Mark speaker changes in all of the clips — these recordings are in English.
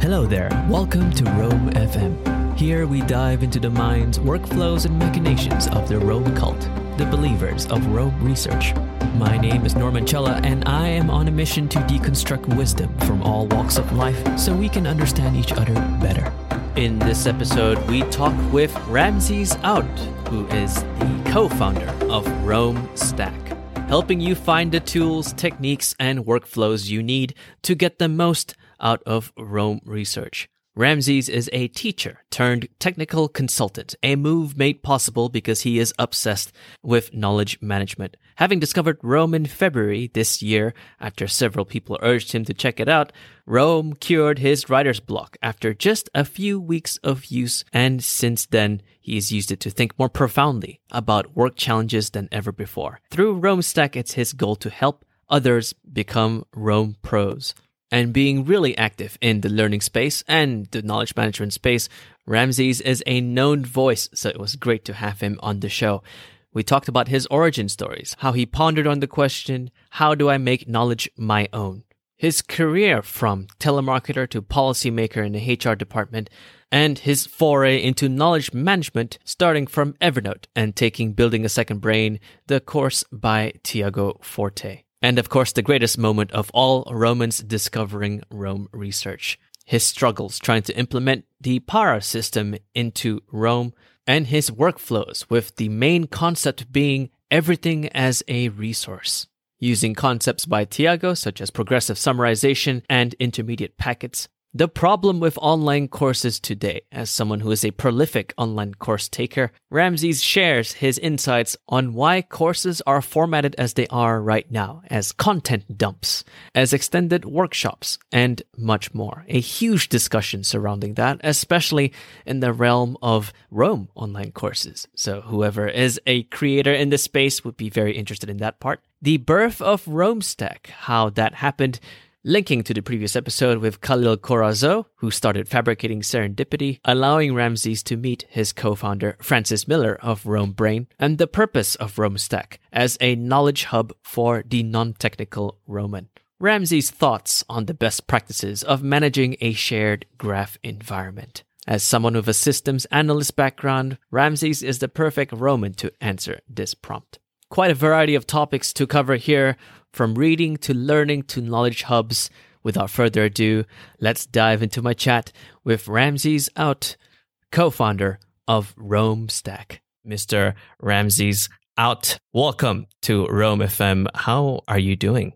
Speaker 1: Hello there, welcome to Rome FM. Here we dive into the minds, workflows, and machinations of the Rome cult, the believers of Rome research. My name is Norman Chella, and I am on a mission to deconstruct wisdom from all walks of life so we can understand each other better. In this episode, we talk with Ramses Out, who is the co-founder of Rome Stack, helping you find the tools, techniques, and workflows you need to get the most out of Rome research. Ramses is a teacher turned technical consultant, a move made possible because he is obsessed with knowledge management. Having discovered Rome in February this year, after several people urged him to check it out, Rome cured his writer's block after just a few weeks of use, and since then, he's used it to think more profoundly about work challenges than ever before. Through Rome Stack, it's his goal to help others become Rome pros. And being really active in the learning space and the knowledge management space, Ramses is a known voice, so it was great to have him on the show. We talked about his origin stories, how he pondered on the question, how do I make knowledge my own? His career from telemarketer to policymaker in the HR department, and his foray into knowledge management starting from Evernote and taking Building a Second Brain, the course by Tiago Forte. And of course, the greatest moment of all, Romans discovering Rome research. His struggles trying to implement the Para system into Rome, and his workflows with the main concept being everything as a resource. Using concepts by Tiago, such as progressive summarization and intermediate packets. The problem with online courses today, as someone who is a prolific online course taker, Ramses shares his insights on why courses are formatted as they are right now, as content dumps, as extended workshops, and much more. A huge discussion surrounding that, especially in the realm of Rome online courses. So whoever is a creator in this space would be very interested in that part. The birth of Rome Stack, how that happened, linking to the previous episode with Khalil Corazzo, who started Fabricating Serendipity, allowing Ramses to meet his co-founder Francis Miller of Rome Brain, and the purpose of Rome Stack as a knowledge hub for the non-technical Roman. Ramses' thoughts on the best practices of managing a shared graph environment. As someone with a systems analyst background, Ramses is the perfect Roman to answer this prompt. Quite a variety of topics to cover here, from reading to learning to knowledge hubs. Without further ado, let's dive into my chat with Ramses Out, co-founder of Rome Stack. Mr. Ramses Out, welcome to Rome FM. How are you doing?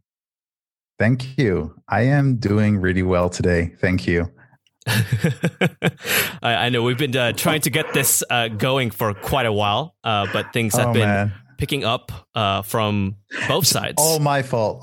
Speaker 2: Thank you. I am doing really well today. Thank you.
Speaker 1: I know we've been trying to get this going for quite a while, but things have been picking up from both sides.
Speaker 2: All my fault.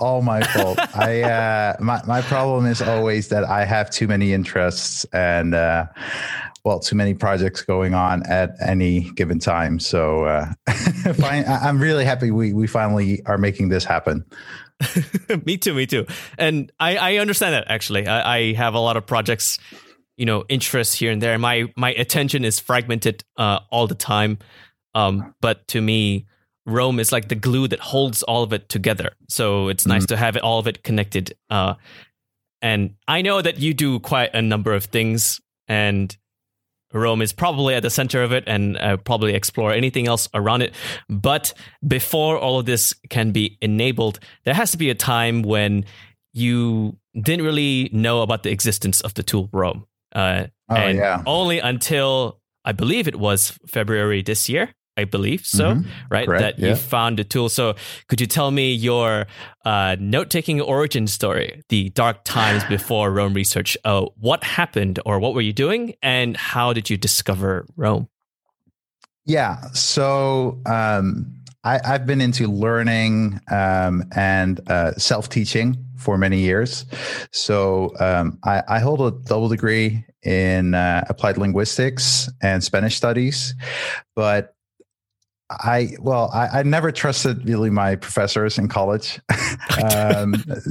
Speaker 2: My problem is always that I have too many interests and too many projects going on at any given time. So I'm really happy we finally are making this happen.
Speaker 1: Me too. And I understand that, actually. I have a lot of projects, interests here and there. My attention is fragmented all the time. But to me, Rome is like the glue that holds all of it together. So it's nice to have all of it connected. And I know that you do quite a number of things, and Rome is probably at the center of it, and probably explore anything else around it. But before all of this can be enabled, there has to be a time when you didn't really know about the existence of the tool Rome. Only until, I believe it was February this year, I believe so, right?
Speaker 2: Correct,
Speaker 1: that you found the tool. So could you tell me your note-taking origin story, the dark times before Rome research? What happened, or what were you doing, and how did you discover Rome?
Speaker 2: Yeah, so I've been into learning and self-teaching for many years. So I hold a double degree in applied linguistics and Spanish studies, but I never trusted really my professors in college. I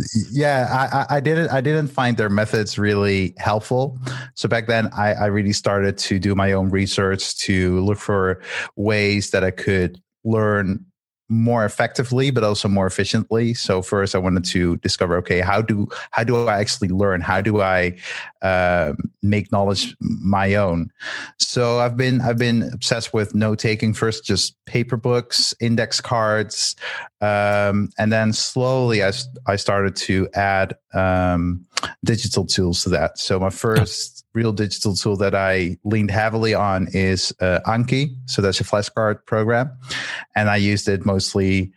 Speaker 2: didn't find their methods really helpful. So back then I really started to do my own research to look for ways that I could learn more effectively, but also more efficiently. So first I wanted to discover, okay, how do I actually learn? How do I make knowledge my own? So I've been obsessed with note taking, first just paper books, index cards, and then slowly I started to add digital tools to that. So my first real digital tool that I leaned heavily on is Anki. So that's a flashcard program. And I used it mostly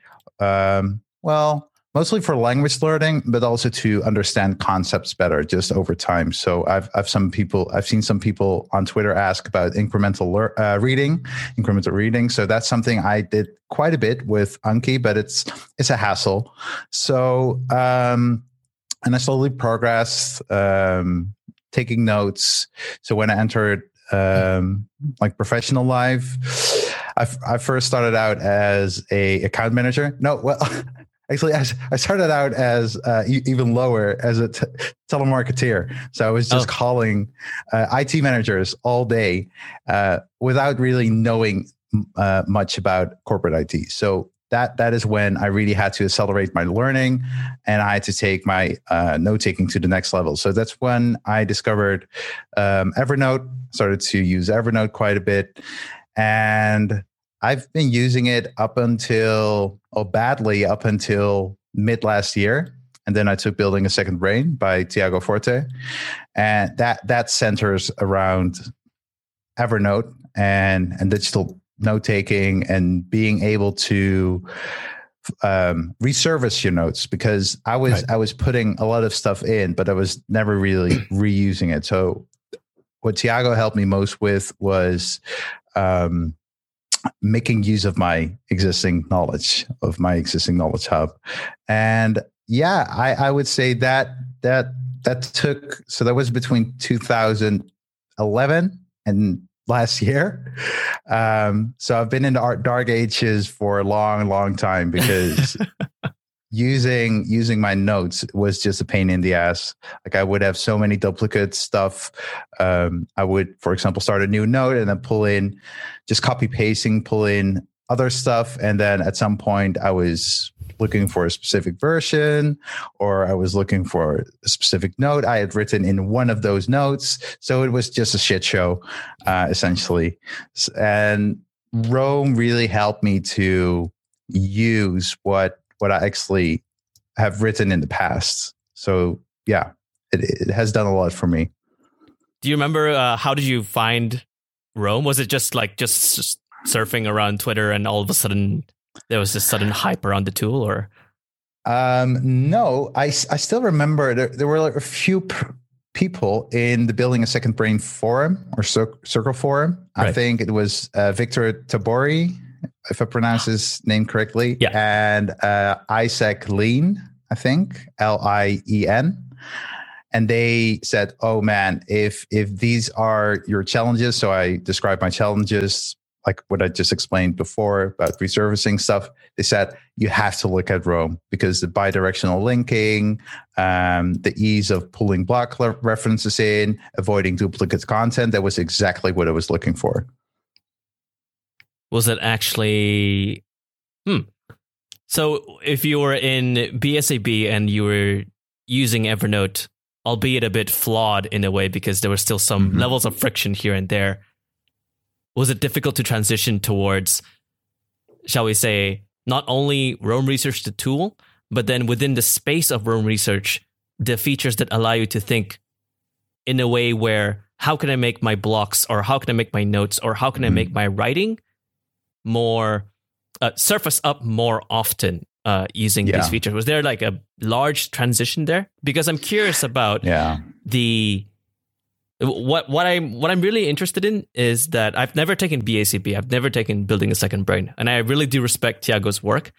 Speaker 2: for language learning, but also to understand concepts better just over time. So I've seen some people on Twitter ask about incremental reading. So that's something I did quite a bit with Anki, but it's a hassle. So, and I slowly progressed, taking notes. So when I entered like professional life, I first started out as a account manager. Actually, I started out as even lower as a telemarketer. So I was just calling IT managers all day without really knowing much about corporate IT. So that is when I really had to accelerate my learning, and I had to take my note taking to the next level. So that's when I discovered Evernote, started to use Evernote quite a bit. And I've been using it up until mid last year. And then I took Building a Second Brain by Tiago Forte. And that centers around Evernote and digital note taking and being able to resurface your notes, because I was putting a lot of stuff in, but I was never really reusing it. So what Tiago helped me most with was making use of my existing knowledge hub. And yeah, I would say that took, so that was between 2011 and last year. So I've been in the dark ages for a long time, because using my notes was just a pain in the ass. Like I would have so many duplicate stuff. I would, for example, start a new note and then pull in other stuff. And then at some point I was looking for a specific version, or I was looking for a specific note I had written in one of those notes. So it was just a shit show, essentially. And Roam really helped me to use what I actually have written in the past. So yeah, it has done a lot for me.
Speaker 1: Do you remember how did you find Roam? Was it just surfing around Twitter and all of a sudden there was this sudden hype around the tool, or?
Speaker 2: No, I still remember there were like a few people in the Building a Second Brain forum or Circle forum. Right. I think it was Victor Tabori, if I pronounce his name correctly, and Isaac Lean, I think, Lien. And they said, oh man, if these are your challenges, so I described my challenges, like what I just explained before about resurfacing stuff, they said, you have to look at Roam, because the bidirectional linking, the ease of pulling block references in, avoiding duplicate content, that was exactly what I was looking for.
Speaker 1: Was it actually... So if you were in BSAB and you were using Evernote, albeit a bit flawed in a way, because there were still some levels of friction here and there, was it difficult to transition towards, shall we say, not only Roam Research, the tool, but then within the space of Roam Research, the features that allow you to think in a way where, how can I make my blocks, or how can I make my notes, or how can I make my writing more surface up more often using these features? Was there like a large transition there? Because I'm curious about the... What I'm really interested in is that I've never taken BACB. I've never taken Building a Second Brain, and I really do respect Tiago's work.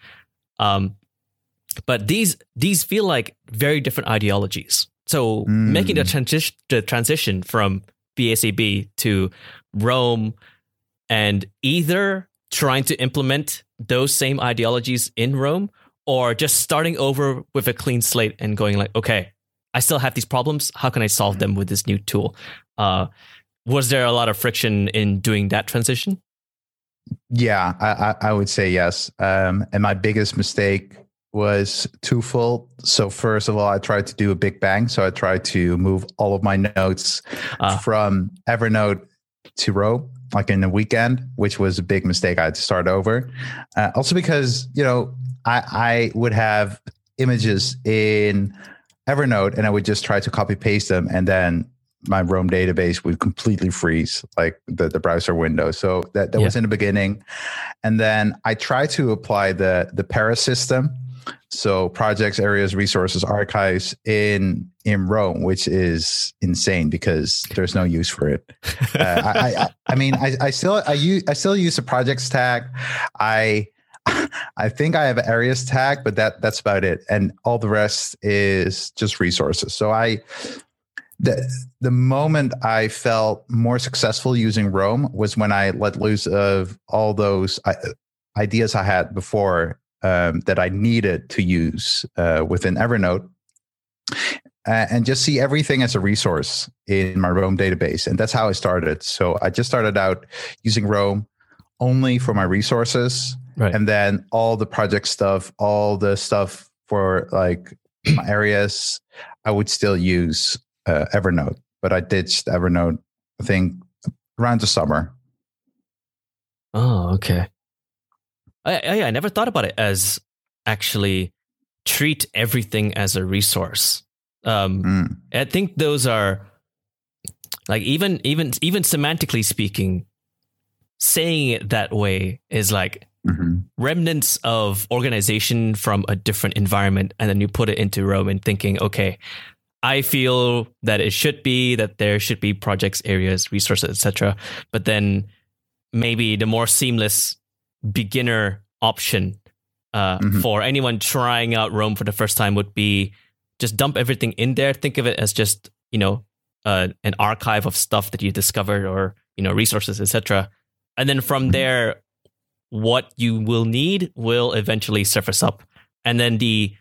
Speaker 1: But these feel like very different ideologies. So making the transition from BACB to Roam, and either trying to implement those same ideologies in Roam, or just starting over with a clean slate and going like, okay, I still have these problems. How can I solve them with this new tool? Was there a lot of friction in doing that transition?
Speaker 2: Yeah, I would say yes. And my biggest mistake was twofold. So first of all, I tried to do a big bang. So I tried to move all of my notes from Evernote to Roam, like in a weekend, which was a big mistake. I had to start over. Also because, I would have images in Evernote and I would just try to copy paste them, and then my Roam database would completely freeze, like the browser window. So that was in the beginning. And then I tried to apply the Paris system. So projects, areas, resources, archives in Roam, which is insane because there's no use for it. I still use the projects tag. I think I have an areas tag, but that's about it. And all the rest is just resources. So the moment I felt more successful using Roam was when I let loose of all those ideas I had before that I needed to use within Evernote, and just see everything as a resource in my Roam database. And that's how I started. So I just started out using Roam only for my resources, right. And then all the project stuff, all the stuff for like my areas, I would still use Evernote, but I ditched Evernote, I think, around the summer.
Speaker 1: Oh, okay. I never thought about it as actually treat everything as a resource. I think those are like even semantically speaking, saying it that way is like remnants of organization from a different environment, and then you put it into Roam and thinking, okay, I feel that it should be that there should be projects, areas, resources, etc. But then maybe the more seamless beginner option for anyone trying out Roam for the first time would be just dump everything in there. Think of it as just, an archive of stuff that you discovered, or, resources, etc. And then from there, what you will need will eventually surface up. And then the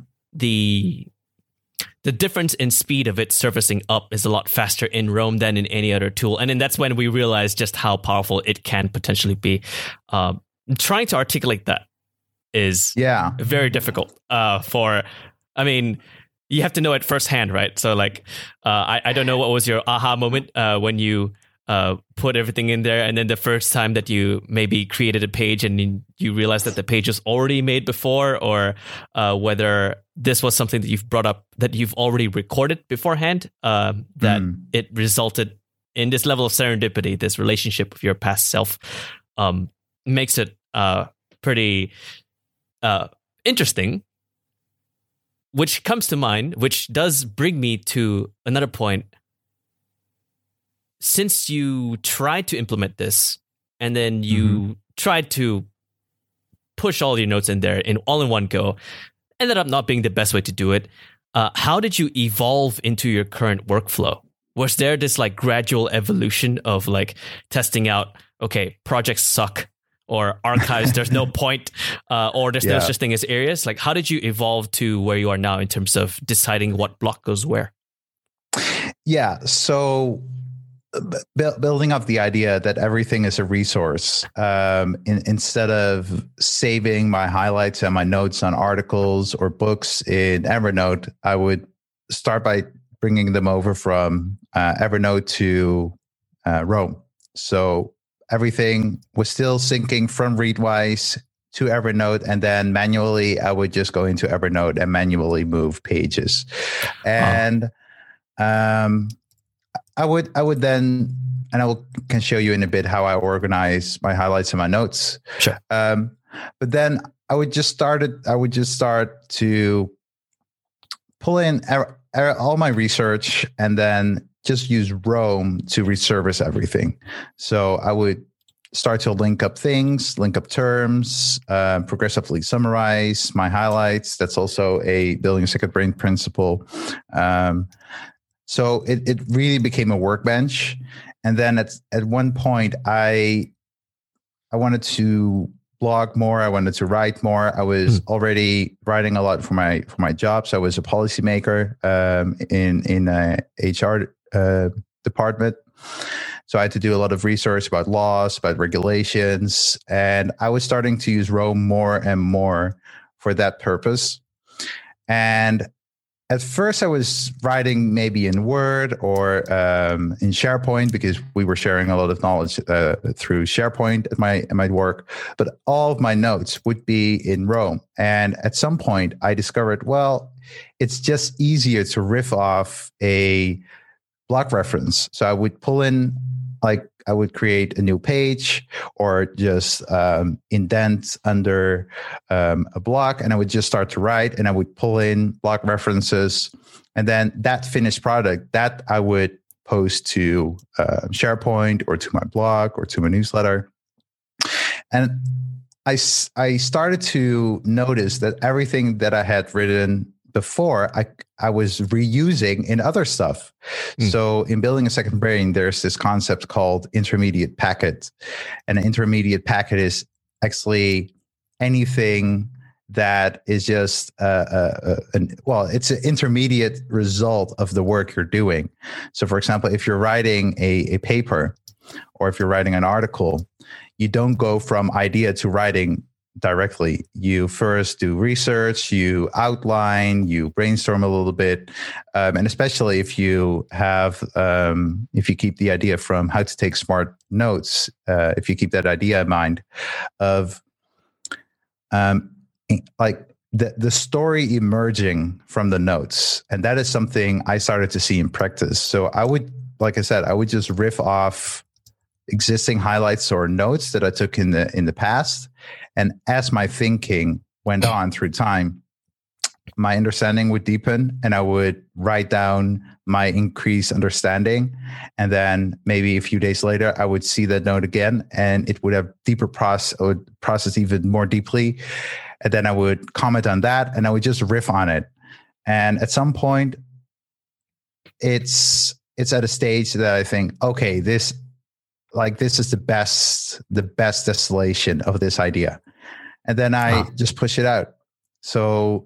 Speaker 1: difference in speed of it surfacing up is a lot faster in Roam than in any other tool. And then that's when we realize just how powerful it can potentially be. Trying to articulate that is very difficult you have to know it firsthand, right? So like, I don't know what was your aha moment when you put everything in there, and then the first time that you maybe created a page and you realized that the page was already made before, or whether this was something that you've brought up that you've already recorded beforehand, that it resulted in this level of serendipity, this relationship with your past self, makes it pretty interesting. Which comes to mind, which does bring me to another point. Since you tried to implement this, and then you tried to push all your notes in there all in one go, ended up not being the best way to do it. How did you evolve into your current workflow? Was there this like gradual evolution of like testing out, okay, projects suck, or archives, there's no point, or there's no such thing as areas? Like, how did you evolve to where you are now in terms of deciding what block goes where?
Speaker 2: Yeah, so building up the idea that everything is a resource, instead of saving my highlights and my notes on articles or books in Evernote, I would start by bringing them over from Evernote to Roam. So everything was still syncing from Readwise to Evernote, and then manually I would just go into Evernote and manually move pages. And I would then, and can show you in a bit how I organize my highlights and my notes.
Speaker 1: Sure.
Speaker 2: But then I would just start to pull in all my research, and then just use Roam to resurface everything. So I would start to link up things, link up terms, progressively summarize my highlights. That's also a building a second brain principle. So it really became a workbench. And then at one point, I wanted to blog more. I wanted to write more. I was already writing a lot for my job. So I was a policymaker in a HR department. So I had to do a lot of research about laws, about regulations, and I was starting to use Roam more and more for that purpose. And at first, I was writing maybe in Word or in SharePoint, because we were sharing a lot of knowledge through SharePoint at my work. But all of my notes would be in Roam. And at some point, I discovered, well, it's just easier to riff off a block reference. So I would pull in, like, I would create a new page or just indent under a block, and I would just start to write, and I would pull in block references, and then that finished product that I would post to SharePoint or to my blog or to my newsletter. And I started to notice that everything that I had written before, I was reusing in other stuff. So in Building a Second Brain, there's this concept called intermediate packet. And an intermediate packet is actually anything that is just, it's an intermediate result of the work you're doing. So for example, if you're writing a paper, or if you're writing an article, you don't go from idea to writing directly. You first do research, you outline, you brainstorm a little bit, and especially if you have, if you keep the idea from How to Take Smart Notes, if you keep that idea in mind of, like the story emerging from the notes, and that is something I started to see in practice. So I would, like I said, I would just riff off existing highlights or notes that I took in the past. And as my thinking went on through time, my understanding would deepen, and I would write down my increased understanding. And then maybe a few days later, I would see that note again, and it would have deeper process even more deeply. And then I would comment on that, and I would just riff on it. And at some point, it's at a stage that I think, okay, this is the best distillation of this idea. And then I just push it out. So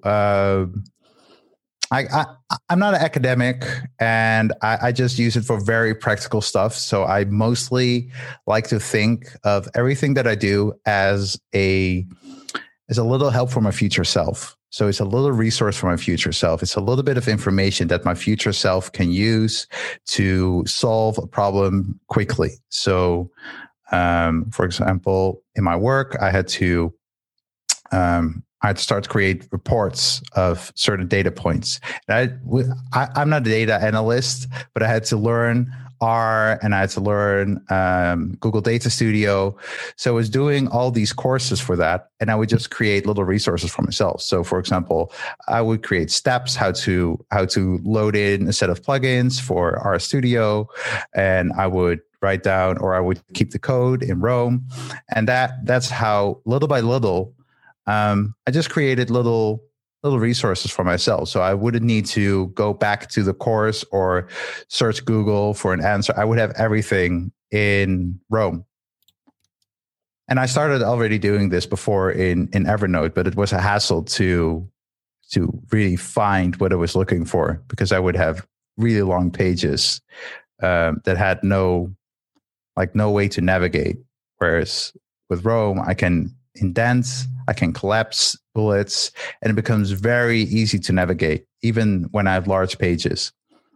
Speaker 2: I'm not an academic, and I just use it for very practical stuff. So I mostly like to think of everything that I do as a little help for my future self. So it's a little resource for my future self. It's a little bit of information that my future self can use to solve a problem quickly. So, for example, in my work, I had to start to create reports of certain data points. And I'm not a data analyst, but I had to learn R, and I had to learn Google Data Studio. So I was doing all these courses for that, and I would just create little resources for myself. So for example, I would create steps, how to load in a set of plugins for RStudio, and I would write down, or I would keep the code in Roam. And that's how, little by little, I just created little resources for myself. So I wouldn't need to go back to the course or search Google for an answer. I would have everything in Roam. And I started already doing this before in Evernote, but it was a hassle to really find what I was looking for, because I would have really long pages that had no way to navigate. Whereas with Roam, I can indent, I can collapse bullets, and it becomes very easy to navigate, even when I have large pages.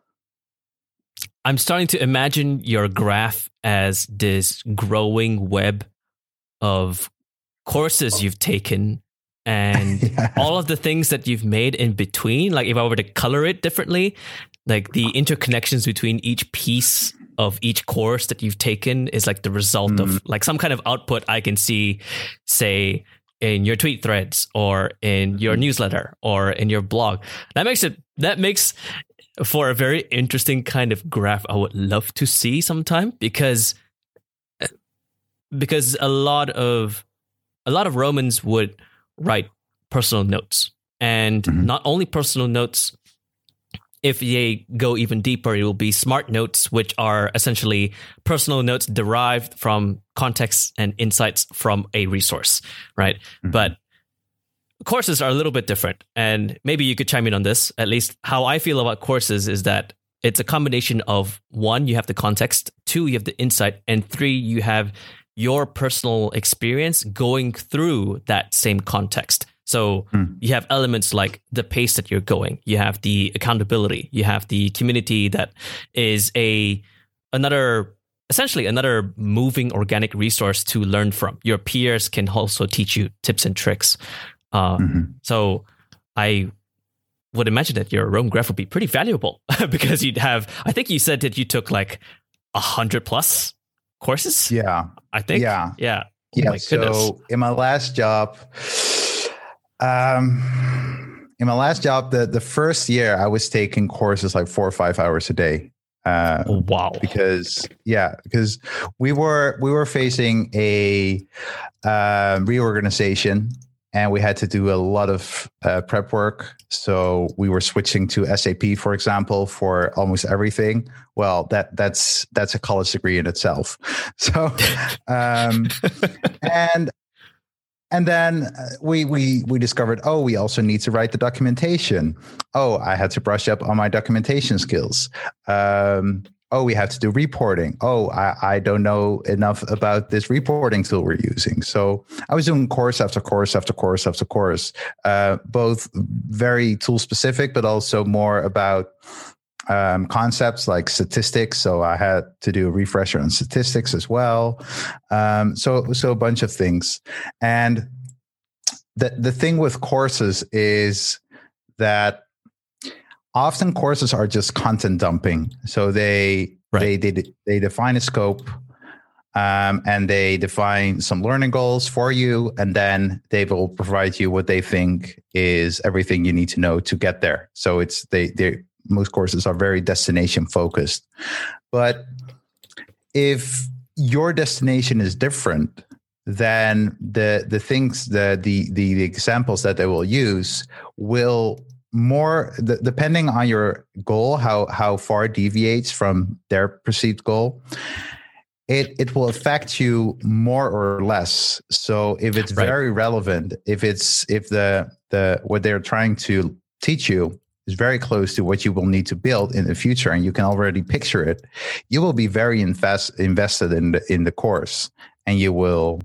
Speaker 1: I'm starting to imagine your graph as this growing web of courses you've taken and all of the things that you've made in between. Like if I were to color it differently, like the interconnections between each piece of each course that you've taken is like the result of like some kind of output I can see, say, in your tweet threads or in your newsletter or in your blog. That makes for a very interesting kind of graph I would love to see sometime, because a lot of Romans would write personal notes, and not only personal notes. If they go even deeper, it will be smart notes, which are essentially personal notes derived from context and insights from a resource, right? Mm-hmm. But courses are a little bit different. And maybe you could chime in on this. At least how I feel about courses is that it's a combination of 1, you have the context, 2, you have the insight, and 3, you have your personal experience going through that same context. So you have elements like the pace that you're going, you have the accountability, you have the community that is essentially another moving organic resource to learn from. Your peers can also teach you tips and tricks. So I would imagine that your Roam graph would be pretty valuable because you'd have, I think you said that you took like 100 plus courses.
Speaker 2: Yeah.
Speaker 1: I think. Yeah.
Speaker 2: Oh my goodness. So in my last job, the first year I was taking courses like 4 or 5 hours a day.
Speaker 1: Wow.
Speaker 2: Because we were facing a reorganization, and we had to do a lot of prep work. So we were switching to SAP, for example, for almost everything. Well, that's a college degree in itself. So, and then we discovered, we also need to write the documentation. I had to brush up on my documentation skills. We have to do reporting. I don't know enough about this reporting tool we're using. So I was doing course after course after course after course, both very tool specific, but also more about concepts like statistics. So I had to do a refresher on statistics as well. So a bunch of things. And the thing with courses is that often courses are just content dumping. So they define a scope, and they define some learning goals for you, and then they will provide you what they think is everything you need to know to get there. So most courses are very destination focused. But if your destination is different, then the things that the examples that they will use will more depending on your goal, how far it deviates from their perceived goal, it will affect you more or less. So if it's very relevant, if the what they're trying to teach you is very close to what you will need to build in the future, and you can already picture it, you will be very invested in the course, and you will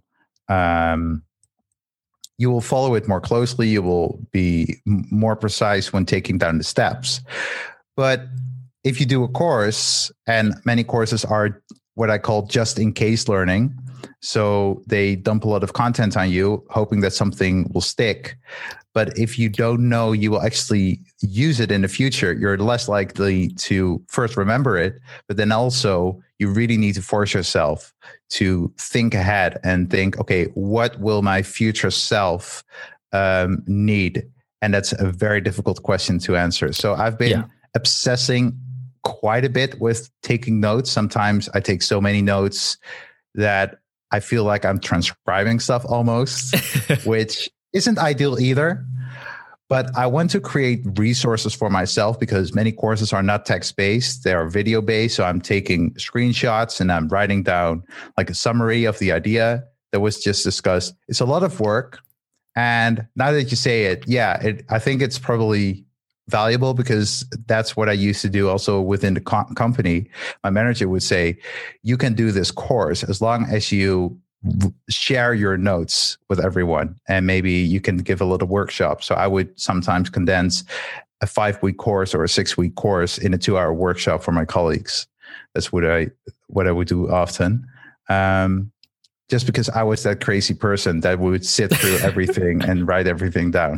Speaker 2: follow it more closely. You will be more precise when taking down the steps. But if you do a course, and many courses are what I call just in case learning, so they dump a lot of content on you, hoping that something will stick. But if you don't know you will actually use it in the future, you're less likely to first remember it, but then also you really need to force yourself to think ahead and think, okay, what will my future self need? And that's a very difficult question to answer. So I've been obsessing quite a bit with taking notes. Sometimes I take so many notes that I feel like I'm transcribing stuff almost, which isn't ideal either. But I want to create resources for myself because many courses are not text-based. They are video-based. So I'm taking screenshots and I'm writing down like a summary of the idea that was just discussed. It's a lot of work. And now that you say it, I think it's probably valuable because that's what I used to do also within the company. My manager would say, you can do this course as long as you share your notes with everyone, and maybe you can give a little workshop. So I would sometimes condense a 5-week course or a 6-week course in a 2-hour workshop for my colleagues. That's what I would do often. Just because I was that crazy person that would sit through everything and write everything down.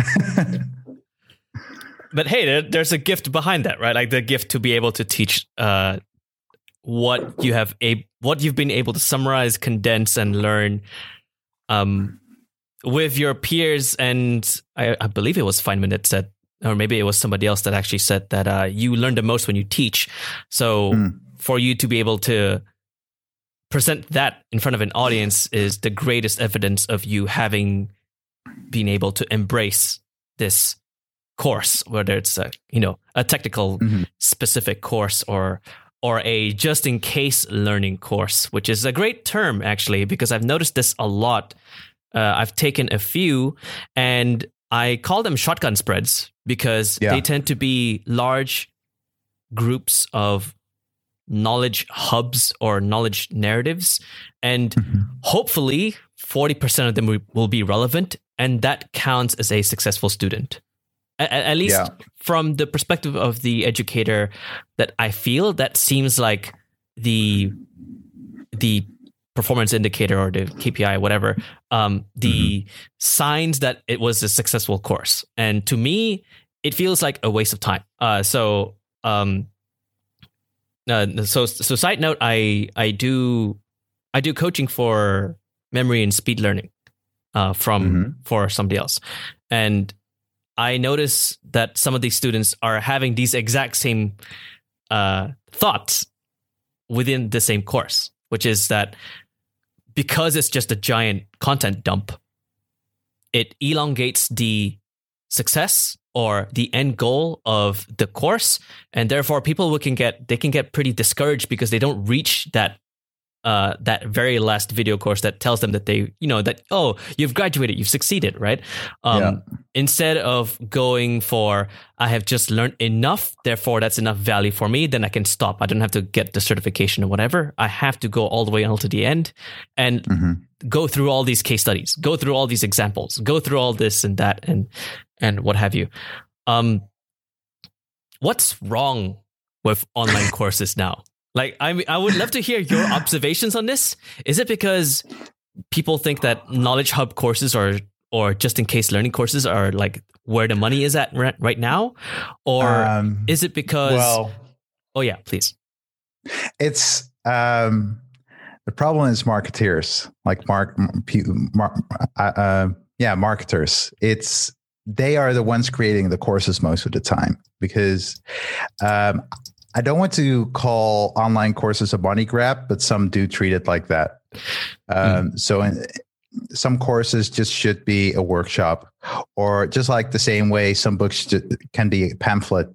Speaker 1: But hey, there's a gift behind that, right? Like the gift to be able to teach what you've been able to summarize, condense, and learn with your peers. And I believe it was Feynman that said, or maybe it was somebody else that actually said that you learn the most when you teach. So for you to be able to present that in front of an audience is the greatest evidence of you having been able to embrace this course, whether it's a technical specific course or a just in case learning course, which is a great term actually, because I've noticed this a lot. I've taken a few and I call them shotgun spreads because they tend to be large groups of knowledge hubs or knowledge narratives, and hopefully 40% of them will be relevant, and that counts as a successful student. At least from the perspective of the educator that I feel, that seems like the performance indicator or the KPI, whatever, the signs that it was a successful course. And to me, it feels like a waste of time. So side note, I do coaching for memory and speed learning for somebody else, and I notice that some of these students are having these exact same thoughts within the same course, which is that because it's just a giant content dump, it elongates the success or the end goal of the course, and therefore people can get pretty discouraged because they don't reach that very last video course that tells them that they, oh, you've graduated, you've succeeded, right? Instead of going for, I have just learned enough, therefore that's enough value for me, then I can stop. I don't have to get the certification or whatever. I have to go all the way until the end and go through all these case studies, go through all these examples, go through all this and that and what have you. What's wrong with online courses now? Like, I would love to hear your observations on this. Is it because people think that Knowledge Hub courses or just in case learning courses are like where the money is at right now? Or is it because... Oh, yeah, please.
Speaker 2: It's... the problem is marketeers, like marketers. They are the ones creating the courses most of the time because... I don't want to call online courses a money grab, but some do treat it like that. So some courses just should be a workshop, or just like the same way some books can be a pamphlet.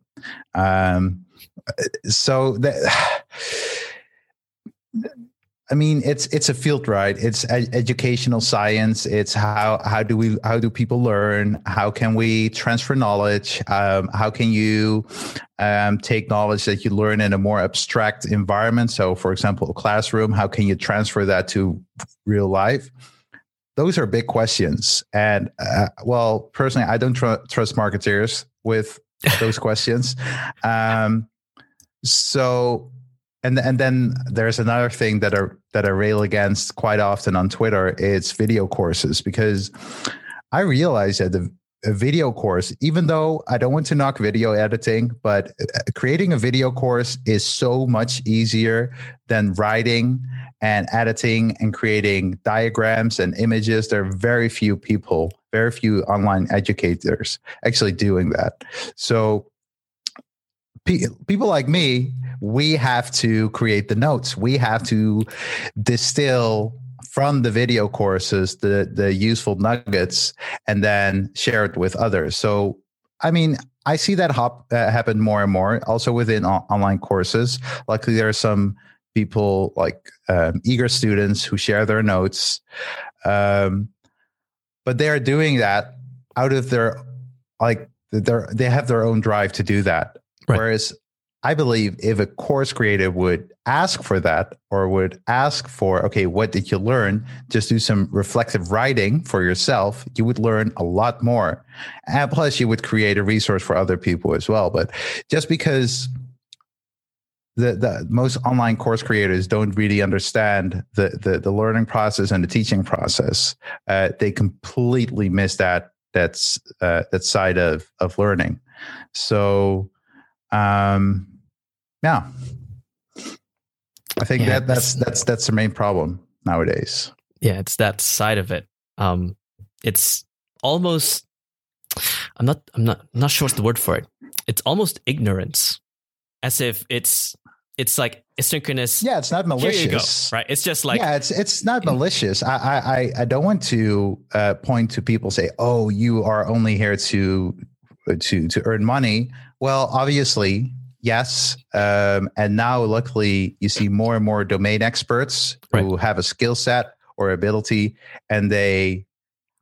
Speaker 2: It's a field, right? It's educational science. It's how do people learn? How can we transfer knowledge? How can you take knowledge that you learn in a more abstract environment? So, for example, a classroom. How can you transfer that to real life? Those are big questions. And personally, I don't trust marketers with those questions. And then there's another thing that I rail against quite often on Twitter. It's video courses, because I realize that a video course, even though I don't want to knock video editing, but creating a video course is so much easier than writing and editing and creating diagrams and images. There are very few online educators actually doing that. So people like me, we have to create the notes. We have to distill from the video courses the useful nuggets and then share it with others. So, I see that happen more and more also within online courses. Luckily, there are some people like eager students who share their notes. But they are doing that out of they have their own drive to do that. Right. Whereas I believe if a course creator would ask for that, or would ask for, okay, what did you learn? Just do some reflective writing for yourself. You would learn a lot more. And plus you would create a resource for other people as well. But just because the most online course creators don't really understand the learning process and the teaching process, they completely miss that side of learning. So, I think that's the main problem nowadays.
Speaker 1: Yeah, it's that side of it. It's almost, I'm not sure what's the word for it. It's almost ignorance, as if it's like asynchronous.
Speaker 2: Yeah, it's not malicious.
Speaker 1: Here you go, right? It's just like,
Speaker 2: yeah, it's not malicious. I don't want to point to people say, oh, you are only here to earn money. Well, obviously, yes. And now, luckily, you see more and more domain experts who have a skill set or ability, and they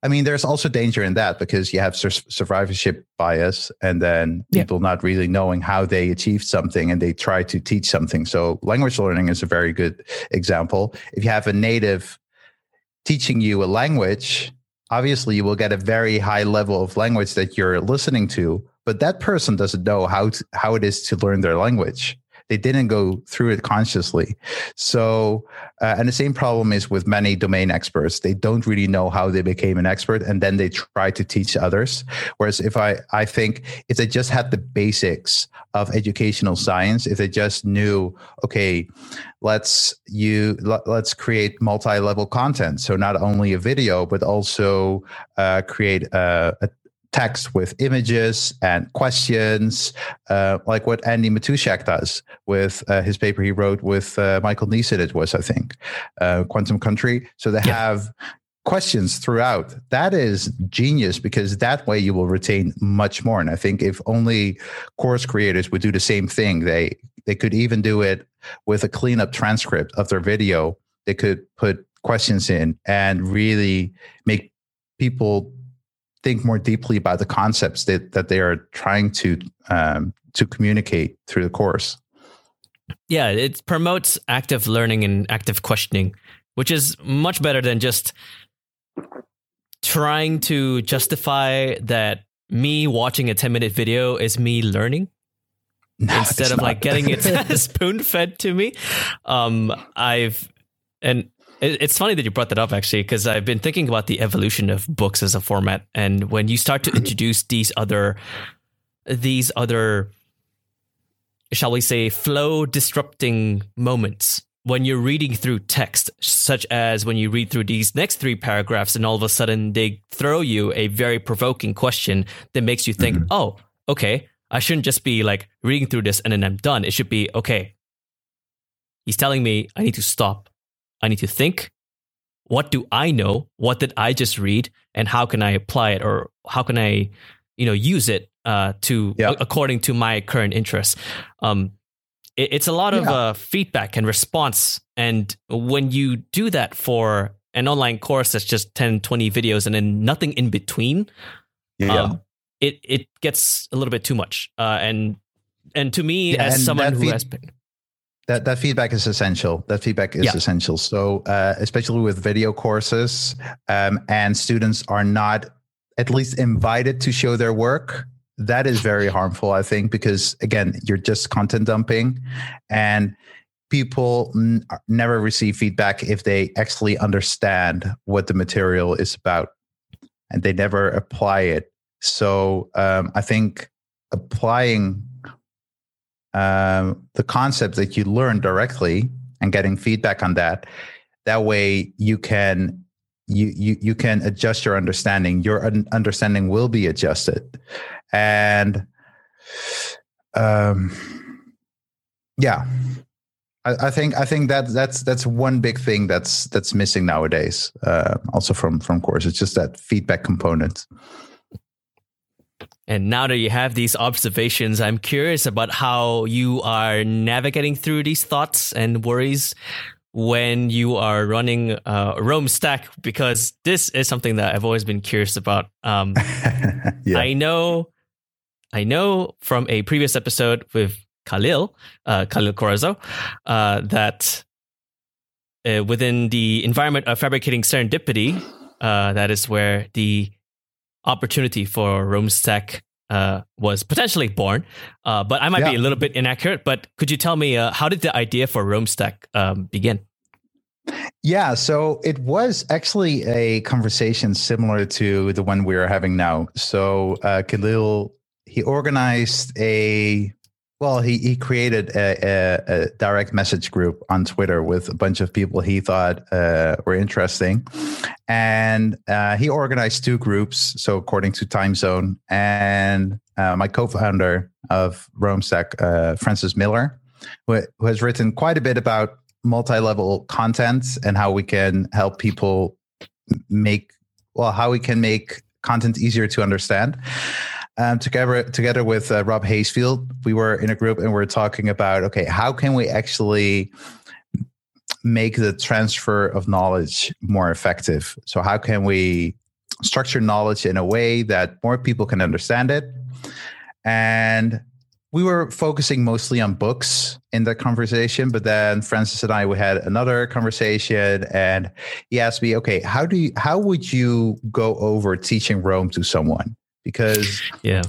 Speaker 2: I mean, there's also danger in that because you have survivorship bias and then people not really knowing how they achieved something and they try to teach something. So language learning is a very good example. If you have a native teaching you a language, obviously you will get a very high level of language that you're listening to, but that person doesn't know how it is to learn their language. They didn't go through it consciously. So, and the same problem is with many domain experts. They don't really know how they became an expert, and then they try to teach others. Whereas I think if they just had the basics of educational science, if they just knew, okay, let's create multi-level content. So not only a video, but also create a text with images and questions, like what Andy Matuszak does with his paper he wrote with Michael Neeson, it was, I think, Quantum Country. So they have questions throughout. That is genius because that way you will retain much more. And I think if only course creators would do the same thing, they could even do it with a cleanup transcript of their video. They could put questions in and really make people think more deeply about the concepts that they are trying to communicate through the course.
Speaker 1: Yeah, it promotes active learning and active questioning, which is much better than just trying to justify that me watching a 10-minute video is me learning. No, instead of not. Like getting it spoon-fed to me. It's funny that you brought that up, actually, because I've been thinking about the evolution of books as a format. And when you start to introduce these other, shall we say, flow disrupting moments when you're reading through text, such as when you read through these next 3 paragraphs and all of a sudden they throw you a very provoking question that makes you think, oh, okay, I shouldn't just be like reading through this and then I'm done. It should be, okay, he's telling me I need to stop. I need to think, what do I know? What did I just read? And how can I apply it? Or how can I, use it according to my current interests? It's a lot of feedback and response. And when you do that for an online course that's just 10, 20 videos and then nothing in between, it gets a little bit too much. And to me, as someone who has been...
Speaker 2: That feedback is essential. Essential. So especially with video courses, and students are not at least invited to show their work, that is very harmful, I think, because again, you're just content dumping and people never receive feedback if they actually understand what the material is about and they never apply it. So I think applying the concept that you learn directly and getting feedback on that way you can adjust your understanding. Your understanding will be adjusted. And I think that's one big thing that's missing nowadays, also from course. It's just that feedback component.
Speaker 1: And now that you have these observations, I'm curious about how you are navigating through these thoughts and worries when you are running Roam Stack, because this is something that I've always been curious about. I know from a previous episode with Khalil Corazzo, that within the environment of fabricating serendipity, that is where the opportunity for Roam Stack was potentially born, but I might be a little bit inaccurate. But could you tell me how did the idea for Roam Stack begin?
Speaker 2: Yeah, so it was actually a conversation similar to the one we are having now. So Khalil, he organized he created a direct message group on Twitter with a bunch of people he thought were interesting. And he organized 2 groups, so according to time zone. And my co-founder of Roam Stack, Francis Miller, who has written quite a bit about multi-level content and how we can help people make content easier to understand. Together with Rob Haysfield, we were in a group and we're talking about, okay, how can we actually make the transfer of knowledge more effective? So how can we structure knowledge in a way that more people can understand it. And we were focusing mostly on books in the conversation, but then Francis and we had another conversation, and he asked me, okay, how would you go over teaching Roam to someone? Because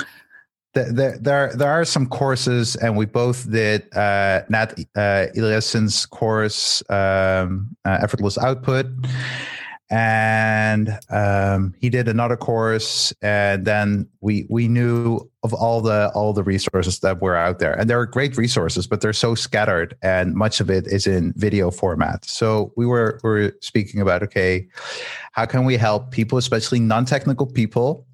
Speaker 2: there are some courses, and we both did Nat Eliasson's course, Effortless Output. And he did another course, and then we knew of all the resources that were out there, and there are great resources, but they're so scattered, and much of it is in video format. So we were speaking about, okay, how can we help people, especially non-technical people,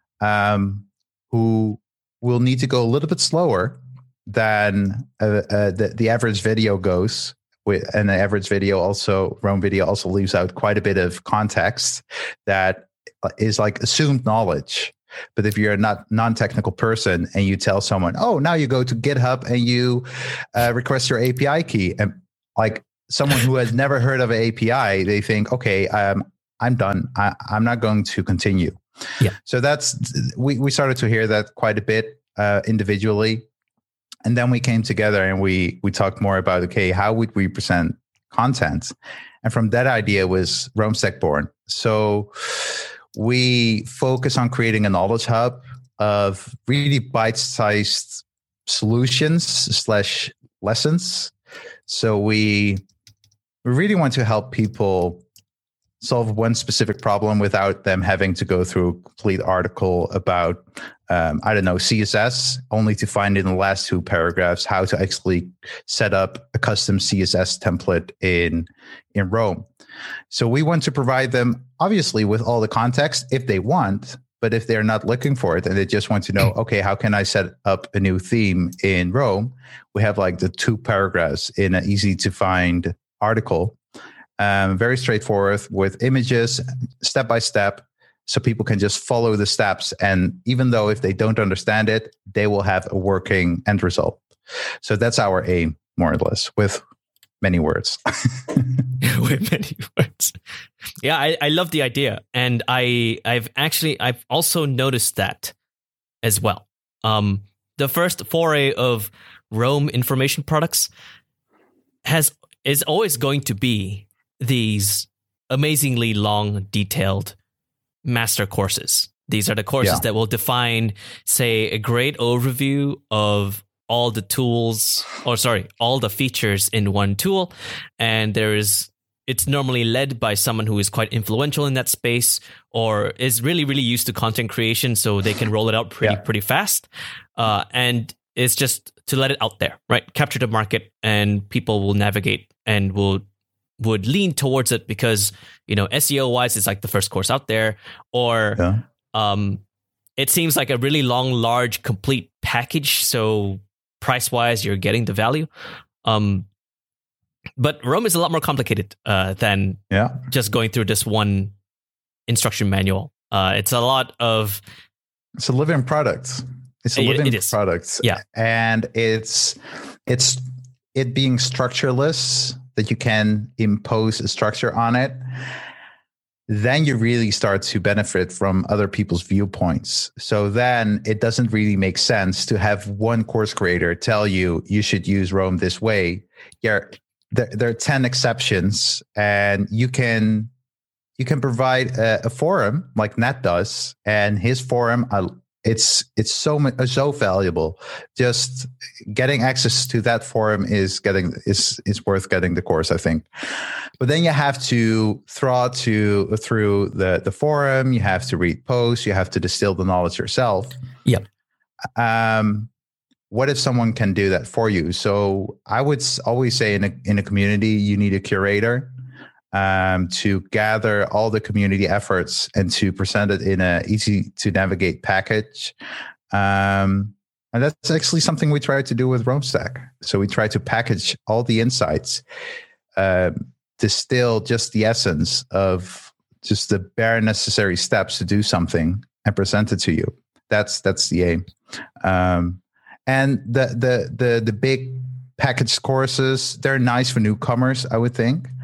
Speaker 2: who will need to go a little bit slower than the average video goes. And the average video also, Roam video also leaves out quite a bit of context that is like assumed knowledge. But if you're a non-technical person and you tell someone, oh, now you go to GitHub and you request your API key, and like someone who has never heard of an API, they think, okay, I'm done. I'm not going to continue. Yeah. So we started to hear that quite a bit individually. And then we came together and we talked more about, okay, how would we present content? And from that idea was Roam Stack born. So we focus on creating a knowledge hub of really bite-sized solutions / lessons. So we really want to help people solve one specific problem without them having to go through a complete article about, CSS, only to find in the last 2 paragraphs how to actually set up a custom CSS template in Roam. So we want to provide them, obviously, with all the context if they want, but if they're not looking for it and they just want to know, okay, how can I set up a new theme in Roam? We have like the 2 paragraphs in an easy to find article. Very straightforward with images, step by step, so people can just follow the steps. And even though if they don't understand it, they will have a working end result. So that's our aim, more or less, with many words.
Speaker 1: With many words. Yeah, I love the idea. And I've also noticed that as well. The first foray of Roam information products is always going to be these amazingly long, detailed master courses. These are the courses that will define, say, a great overview of all the tools, all the features in one tool. And it's normally led by someone who is quite influential in that space or is really, really used to content creation, so they can roll it out pretty fast. And it's just to let it out there, right? Capture the market, and people will navigate and would lean towards it because, SEO wise, it's like the first course out there, or it seems like a really long, large, complete package. So price wise, you're getting the value. But Roam is a lot more complicated than just going through this one instruction manual. It's a lot of...
Speaker 2: It's a living product. It's a living product.
Speaker 1: Yeah.
Speaker 2: And it being structureless, that you can impose a structure on it, then you really start to benefit from other people's viewpoints. So then it doesn't really make sense to have one course creator tell you should use Roam this way. There are 10 exceptions, and you can provide a forum like Nat does, and his forum, it's so valuable. Just getting access to that forum is worth getting the course, I think. But then you have to through the forum. You have to read posts. You have to distill the knowledge yourself.
Speaker 1: Yep.
Speaker 2: What if someone can do that for you? So I would always say in a community, you need a curator to gather all the community efforts and to present it in a easy to navigate package. And that's actually something we try to do with Roam Stack. So we try to package all the insights, distill just the essence of just the bare necessary steps to do something and present it to you. That's the aim. And the big package courses, they're nice for newcomers, I would think.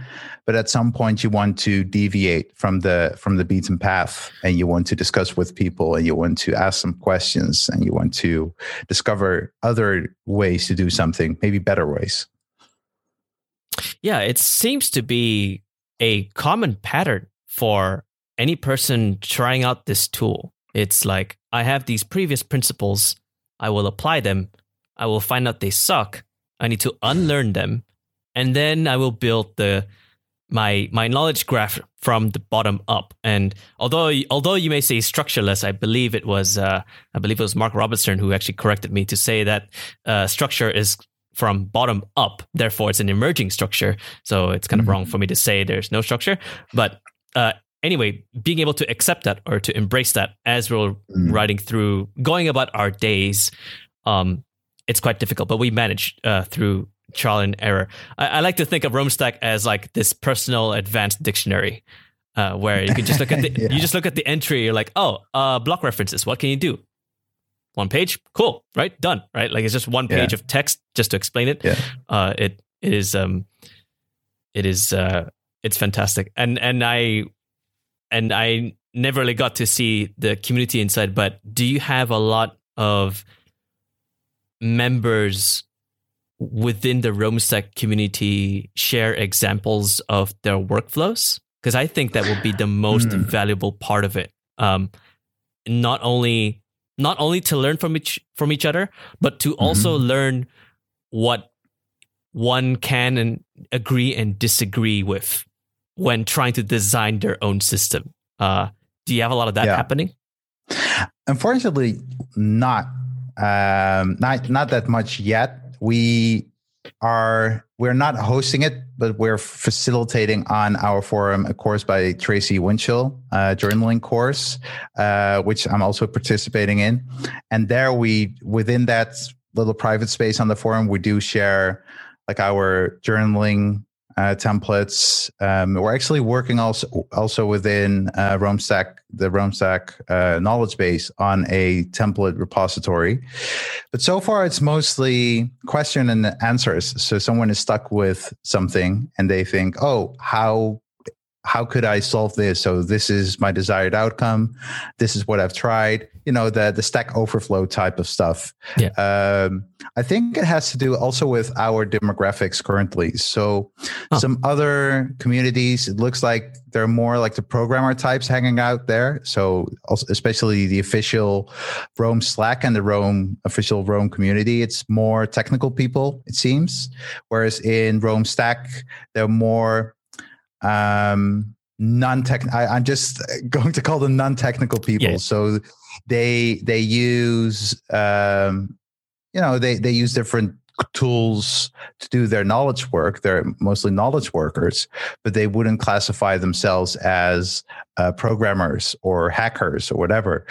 Speaker 2: but at some point you want to deviate from the beaten path, and you want to discuss with people, and you want to ask some questions, and you want to discover other ways to do something, maybe better ways.
Speaker 1: Yeah, it seems to be a common pattern for any person trying out this tool. It's like, I have these previous principles, I will apply them, I will find out they suck, I need to unlearn them, and then I will build my knowledge graph from the bottom up. And although you may say structureless, I believe it was Mark Robertson who actually corrected me to say that structure is from bottom up, therefore it's an emerging structure. So it's kind of wrong for me to say there's no structure. But anyway, being able to accept that or to embrace that as we're riding through, going about our days, it's quite difficult, but we manage through trial and error. I like to think of Rome Stack as like this personal advanced dictionary, where you can just look at the you just look at the entry. You're like, oh, block references. What can you do? One page, cool, right? Done, right? Like it's just one page of text just to explain it. Yeah. It's fantastic, and I never really got to see the community inside. But do you have a lot of members within the Rome Stack community share examples of their workflows? Because I think that will be the most valuable part of it. Not only to learn from each other, but to also learn what one can and agree and disagree with when trying to design their own system. Do you have a lot of that happening?
Speaker 2: Unfortunately, not that much yet. We're not hosting it, but we're facilitating on our forum a course by Tracy Winchell, journaling course, which I'm also participating in. And there within that little private space on the forum, we do share like our journaling templates. We're actually working also within Rome Stack, the Rome Stack knowledge base, on a template repository. But so far, it's mostly question and answers. So someone is stuck with something and they think, oh, how could I solve this? So this is my desired outcome. This is what I've tried. You know, the Stack Overflow type of stuff. Yeah. I think it has to do also with our demographics currently. So some other communities, it looks like they're more like the programmer types hanging out there. So also, especially the official Rome Slack and the official Rome community, it's more technical people, it seems. Whereas in Rome Stack, they're more non-technical. I'm just going to call them non-technical people. Yeah. So they use they use different tools to do their knowledge work. They're mostly knowledge workers, but they wouldn't classify themselves as programmers or hackers or whatever,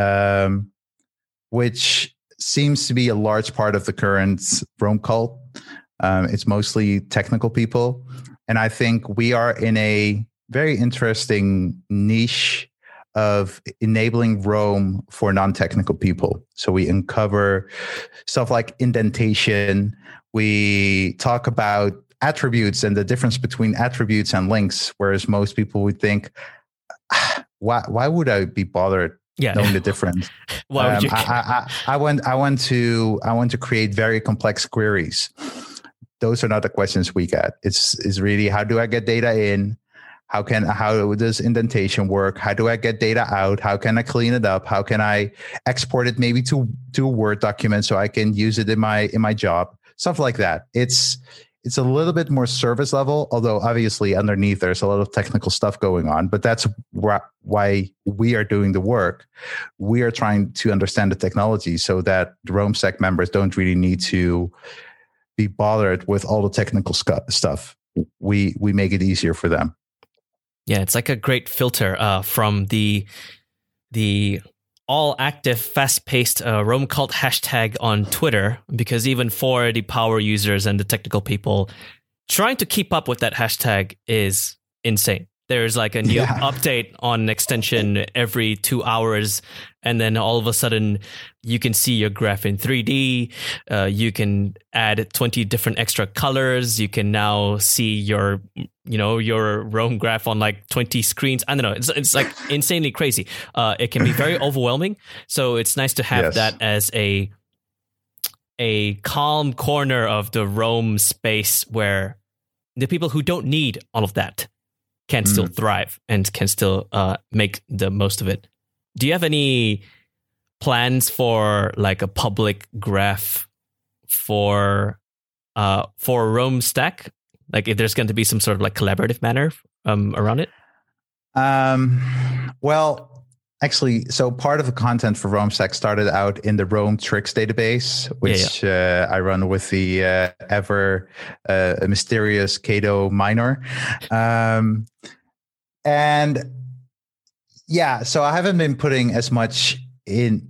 Speaker 2: which seems to be a large part of the current Rome cult. It's mostly technical people. And I think we are in a very interesting niche of enabling Rome for non-technical people. So we uncover stuff like indentation. We talk about attributes and the difference between attributes and links, whereas most people would think, why would I be bothered knowing the difference?
Speaker 1: Why would you?
Speaker 2: I want to create very complex queries. Those are not the questions we get. It's really, how do I get data in? How does indentation work? How do I get data out? How can I clean it up? How can I export it maybe to a Word document so I can use it in my job? Stuff like that. It's a little bit more service level, although obviously underneath there's a lot of technical stuff going on. But that's why we are doing the work. We are trying to understand the technology so that the Rome Stack members don't really need to be bothered with all the technical stuff. We make it easier for them.
Speaker 1: Yeah, it's like a great filter from the all active, fast-paced Rome Cult hashtag on Twitter, because even for the power users and the technical people, trying to keep up with that hashtag is insane. There's like a new update on extension every 2 hours, and then all of a sudden you can see your graph in 3D. You can add 20 different extra colors. You can now see your your Roam graph on like 20 screens. I don't know. It's like insanely crazy. It can be very overwhelming. So it's nice to have that as a calm corner of the Roam space where the people who don't need all of that can still thrive and can still make the most of it. Do you have any plans for like a public graph for Roam Stack? Like if there's going to be some sort of like collaborative manner around it?
Speaker 2: Well, actually, so part of the content for Roam Stack started out in the Roam Tricks database, which I run with the ever mysterious Cato Minor. And yeah, so I haven't been putting as much in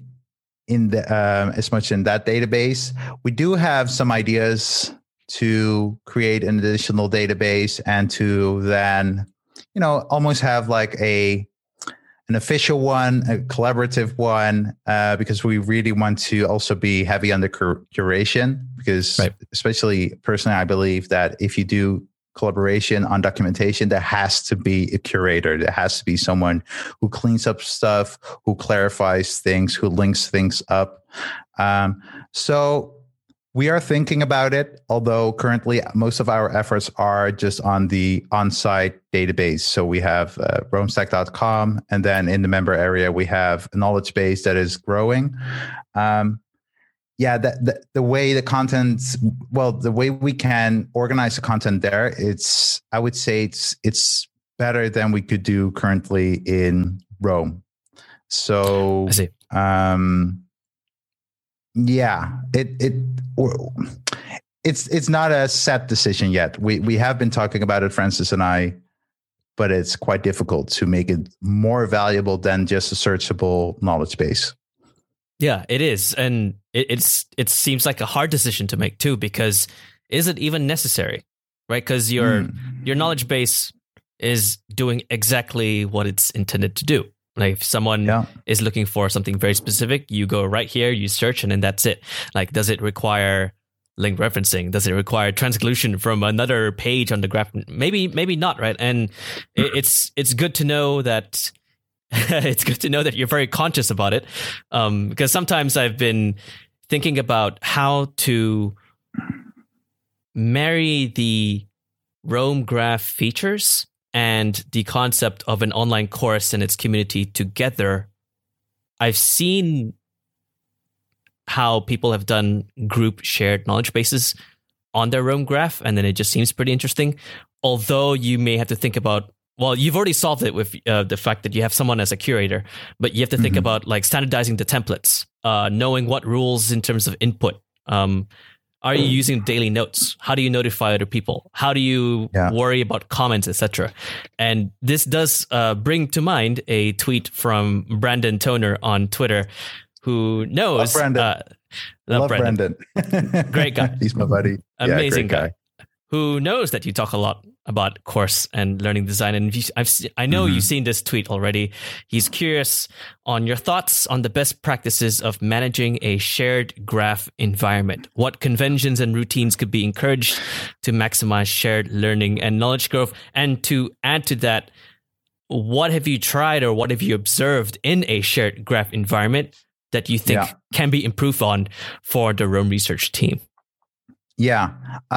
Speaker 2: that database. We do have some ideas to create an additional database and to then, almost have like an official one, a collaborative one, because we really want to also be heavy on the curation. Because especially personally, I believe that if you do collaboration on documentation, there has to be a curator. There has to be someone who cleans up stuff, who clarifies things, who links things up. So we are thinking about it, although currently most of our efforts are just on the on-site database. So we have roamstack.com, and then in the member area, we have a knowledge base that is growing. The way the content, the way we can organize the content there, I would say it's better than we could do currently in Roam. So
Speaker 1: I see.
Speaker 2: It's not a set decision yet. We have been talking about it, Francis and I, but it's quite difficult to make it more valuable than just a searchable knowledge base.
Speaker 1: Yeah, it is. And it seems like a hard decision to make too, because is it even necessary? Right? Because your knowledge base is doing exactly what it's intended to do. Like if someone is looking for something very specific, you go right here, you search, and then that's it. Like, does it require link referencing? Does it require transclusion from another page on the graph? Maybe not, right? And it's good to know that you're very conscious about it, because sometimes I've been thinking about how to marry the Roam graph features and the concept of an online course and its community together. I've seen how people have done group shared knowledge bases on their Roam graph, and then it just seems pretty interesting. Although you may have to think about, well, you've already solved it with the fact that you have someone as a curator, but you have to think about like standardizing the templates, knowing what rules in terms of input. Are you using daily notes? How do you notify other people? How do you worry about comments, etc.? And this does bring to mind a tweet from Brandon Toner on Twitter, who knows.
Speaker 2: Love Brandon.
Speaker 1: Great guy.
Speaker 2: He's my buddy.
Speaker 1: Amazing guy. Who knows that you talk a lot about course and learning design. And I know you've seen this tweet already. He's curious on your thoughts on the best practices of managing a shared graph environment. What conventions and routines could be encouraged to maximize shared learning and knowledge growth? And to add to that, what have you tried or what have you observed in a shared graph environment that you think can be improved on for the Roam research team?
Speaker 2: Yeah.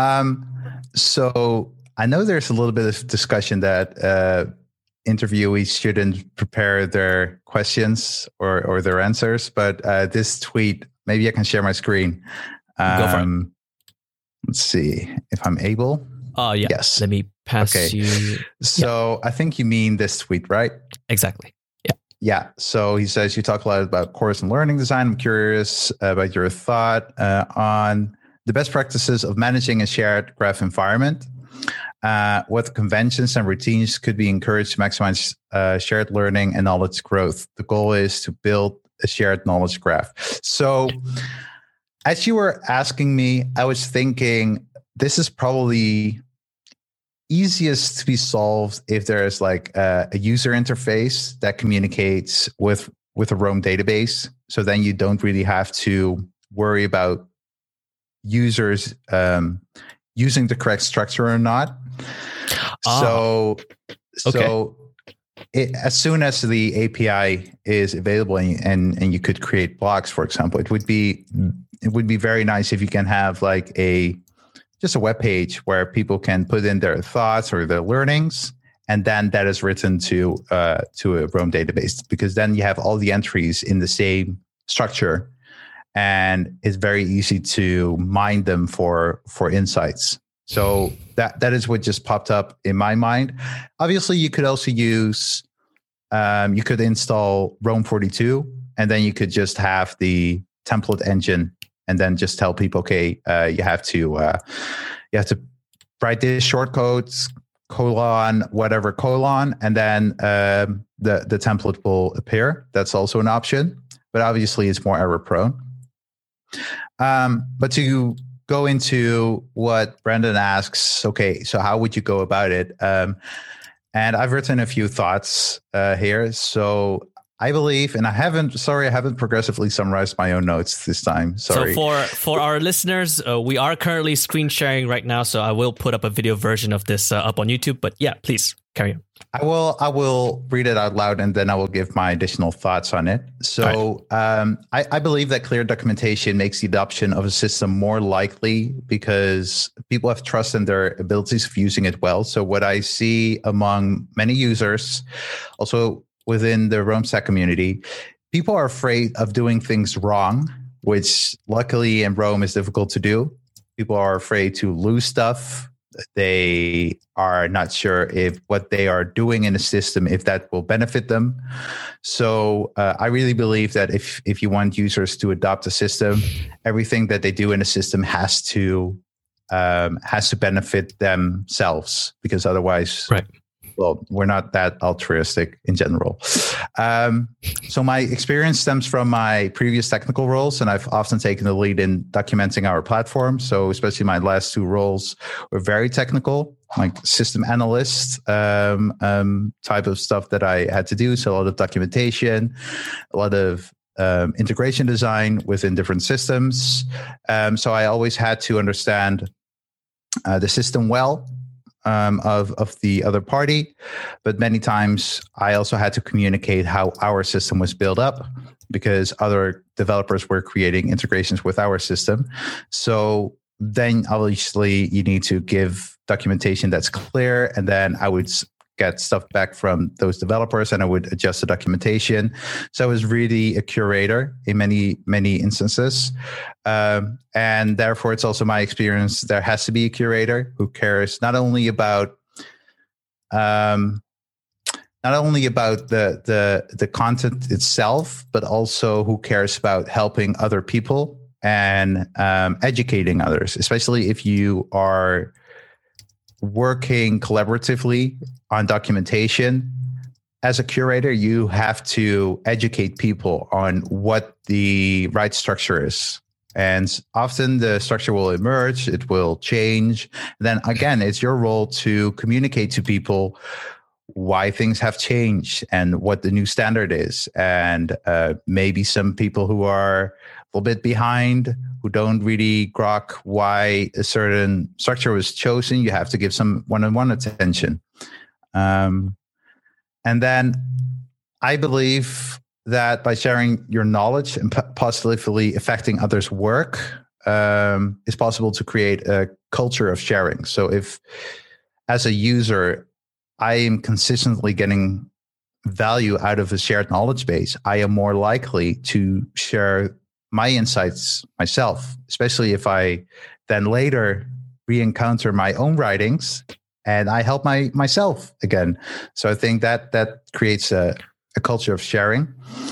Speaker 2: So I know there's a little bit of discussion that interviewees shouldn't prepare their questions or their answers, but this tweet, maybe I can share my screen.
Speaker 1: Go for it.
Speaker 2: Let's see if I'm able.
Speaker 1: Yes. Let me pass you.
Speaker 2: So I think you mean this tweet, right?
Speaker 1: Exactly.
Speaker 2: Yeah. So he says, you talk a lot about course and learning design. I'm curious about your thought on the best practices of managing a shared graph environment. What conventions and routines could be encouraged to maximize shared learning and knowledge growth? The goal is to build a shared knowledge graph. So as you were asking me, I was thinking this is probably easiest to be solved if there is like a user interface that communicates with a Roam database. So then you don't really have to worry about users using the correct structure or not. So,
Speaker 1: okay.
Speaker 2: as soon as the API is available and you could create blocks, for example, it would be very nice if you can have like just a web page where people can put in their thoughts or their learnings, and then that is written to a Roam database, because then you have all the entries in the same structure, and it's very easy to mine them for insights. So that is what just popped up in my mind. Obviously, you could also use, you could install Roam 42, and then you could just have the template engine, and then just tell people, okay, you have to write this shortcodes, whatever colon, and then the template will appear. That's also an option, but obviously it's more error prone. But to go into what Brandon asks, okay, so how would you go about it? And I've written a few thoughts here. So I believe, and I haven't progressively summarized my own notes this time. Sorry.
Speaker 1: So for our listeners, we are currently screen sharing right now, so I will put up a video version of this up on YouTube. But yeah, please carry on.
Speaker 2: I will read it out loud, and then I will give my additional thoughts on it. So I believe that clear documentation makes the adoption of a system more likely because people have trust in their abilities of using it well. So what I see among many users, also within the Roam stack community, people are afraid of doing things wrong, which luckily in Roam is difficult to do. People are afraid to lose stuff. They are not sure if what they are doing in a system, if that will benefit them. So I really believe that if you want users to adopt a system, everything that they do in a system has to benefit themselves, because otherwise,
Speaker 1: right.
Speaker 2: Well, we're not that altruistic in general. So my experience stems from my previous technical roles, and I've often taken the lead in documenting our platform. So especially my last two roles were very technical, like system analyst type of stuff that I had to do. So a lot of documentation, a lot of integration design within different systems. So I always had to understand the system well. Of the other party, but many times I also had to communicate how our system was built up, because other developers were creating integrations with our system. So then obviously you need to give documentation that's clear, and then I would get stuff back from those developers and I would adjust the documentation. So I was really a curator in many, many instances. And therefore, it's also my experience. There has to be a curator who cares not only about the content itself, but also who cares about helping other people and educating others, especially if you are working collaboratively on documentation. As a curator, you have to educate people on what the right structure is. And often the structure will emerge, it will change. Then again, it's your role to communicate to people why things have changed and what the new standard is. And maybe some people who are a little bit behind, who don't really grok why a certain structure was chosen, you have to give some one-on-one attention. And then I believe that by sharing your knowledge and positively affecting others' work, it's possible to create a culture of sharing. So if, as a user, I am consistently getting value out of a shared knowledge base, I am more likely to share my insights myself, especially if I then later re-encounter my own writings and I help myself again. So I think that creates a culture of sharing.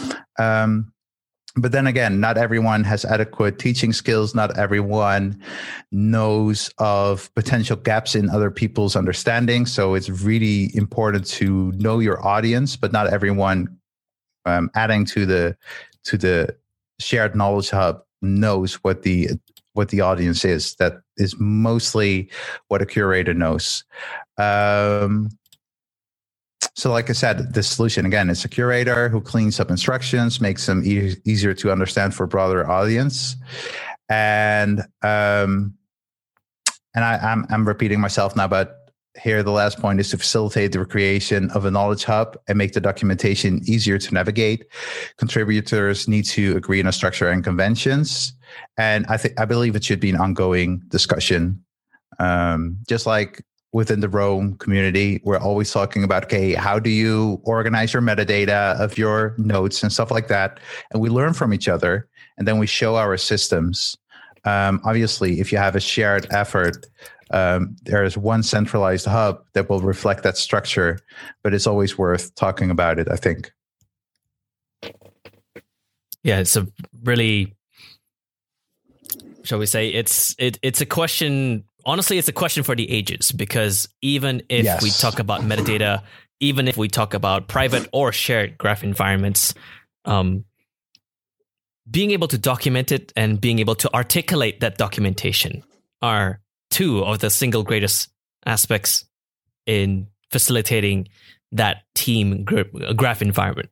Speaker 2: But then again, not everyone has adequate teaching skills. Not everyone knows of potential gaps in other people's understanding. So it's really important to know your audience, but not everyone adding to the shared knowledge hub knows what the audience is. That is mostly what a curator knows. So like I said, the solution, again, is a curator who cleans up instructions, makes them easier to understand for a broader audience. And I'm repeating myself now, but here, the last point is to facilitate the creation of a knowledge hub and make the documentation easier to navigate. Contributors need to agree on a structure and conventions. And I believe it should be an ongoing discussion. Just like within the Roam community, we're always talking about, okay, how do you organize your metadata of your notes and stuff like that? And we learn from each other, and then we show our systems. Obviously, if you have a shared effort, there is one centralized hub that will reflect that structure, but it's always worth talking about it, I think.
Speaker 1: Yeah, it's a really, shall we say, it's a question. Honestly, it's a question for the ages, because even if we talk about metadata, even if we talk about private or shared graph environments, being able to document it and being able to articulate that documentation are two of the single greatest aspects in facilitating that team graph environment.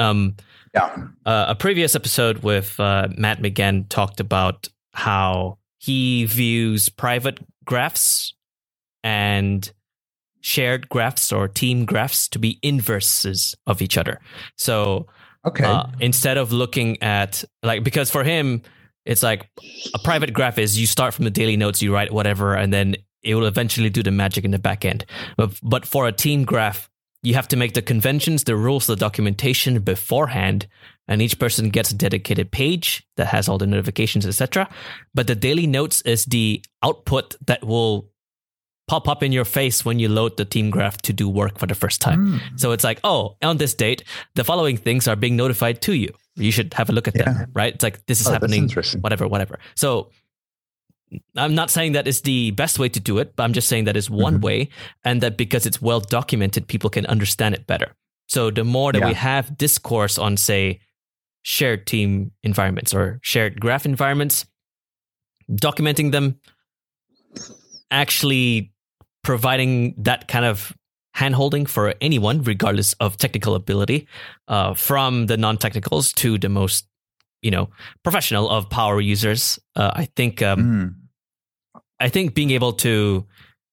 Speaker 1: A previous episode with Matt McGann talked about how he views private graphs and shared graphs or team graphs to be inverses of each other. So instead of looking at, like, because for him, it's like a private graph is you start from the daily notes, you write whatever, and then it will eventually do the magic in the back end. But for a team graph, you have to make the conventions, the rules, the documentation beforehand, and each person gets a dedicated page that has all the notifications, etc. But the daily notes is the output that will pop up in your face when you load the team graph to do work for the first time. So it's like, oh, on this date, the following things are being notified to you. You should have a look at them, right? It's like, this is happening, whatever. So I'm not saying that is the best way to do it, but I'm just saying that is one way, and that because it's well documented, people can understand it better. So the more that we have discourse on, say, shared team environments or shared graph environments, documenting them, actually providing that kind of handholding for anyone, regardless of technical ability, from the non-technicals to the most, professional of power users. I think being able to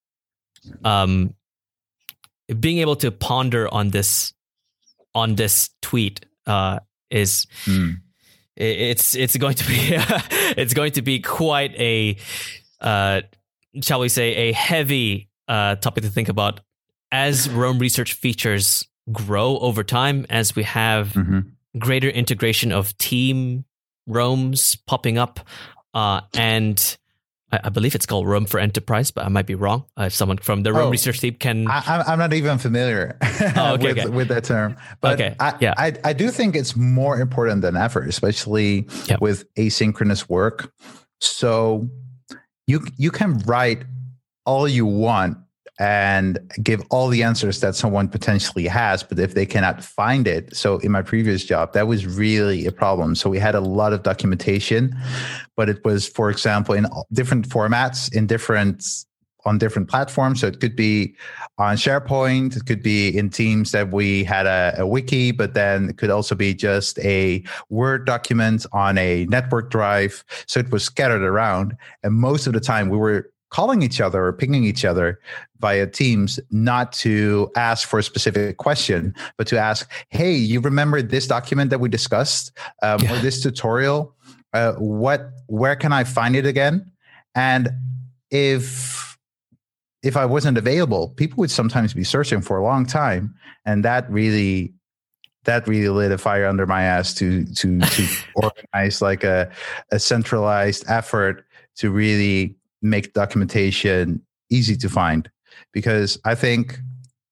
Speaker 1: ponder on this tweet is it's going to be it's going to be quite a shall we say a heavy topic to think about as Roam research features grow over time, as we have greater integration of team Roams popping up, and I believe it's called Roam for Enterprise, but I might be wrong. If someone from the Roam research team can...
Speaker 2: I'm not even familiar with that term. But I do think it's more important than ever, especially with asynchronous work. So you can write all you want and give all the answers that someone potentially has, but if they cannot find it. So in my previous job, that was really a problem. So we had a lot of documentation, but it was, for example, in different formats, on different platforms. So it could be on SharePoint, it could be in Teams that we had a wiki, but then it could also be just a Word document on a network drive. So it was scattered around. And most of the time we were calling each other or pinging each other via Teams, not to ask for a specific question, but to ask, hey, you remember this document that we discussed or this tutorial? Where can I find it again? And if I wasn't available, people would sometimes be searching for a long time. And that really lit a fire under my ass to organize like a centralized effort to really make documentation easy to find, because I think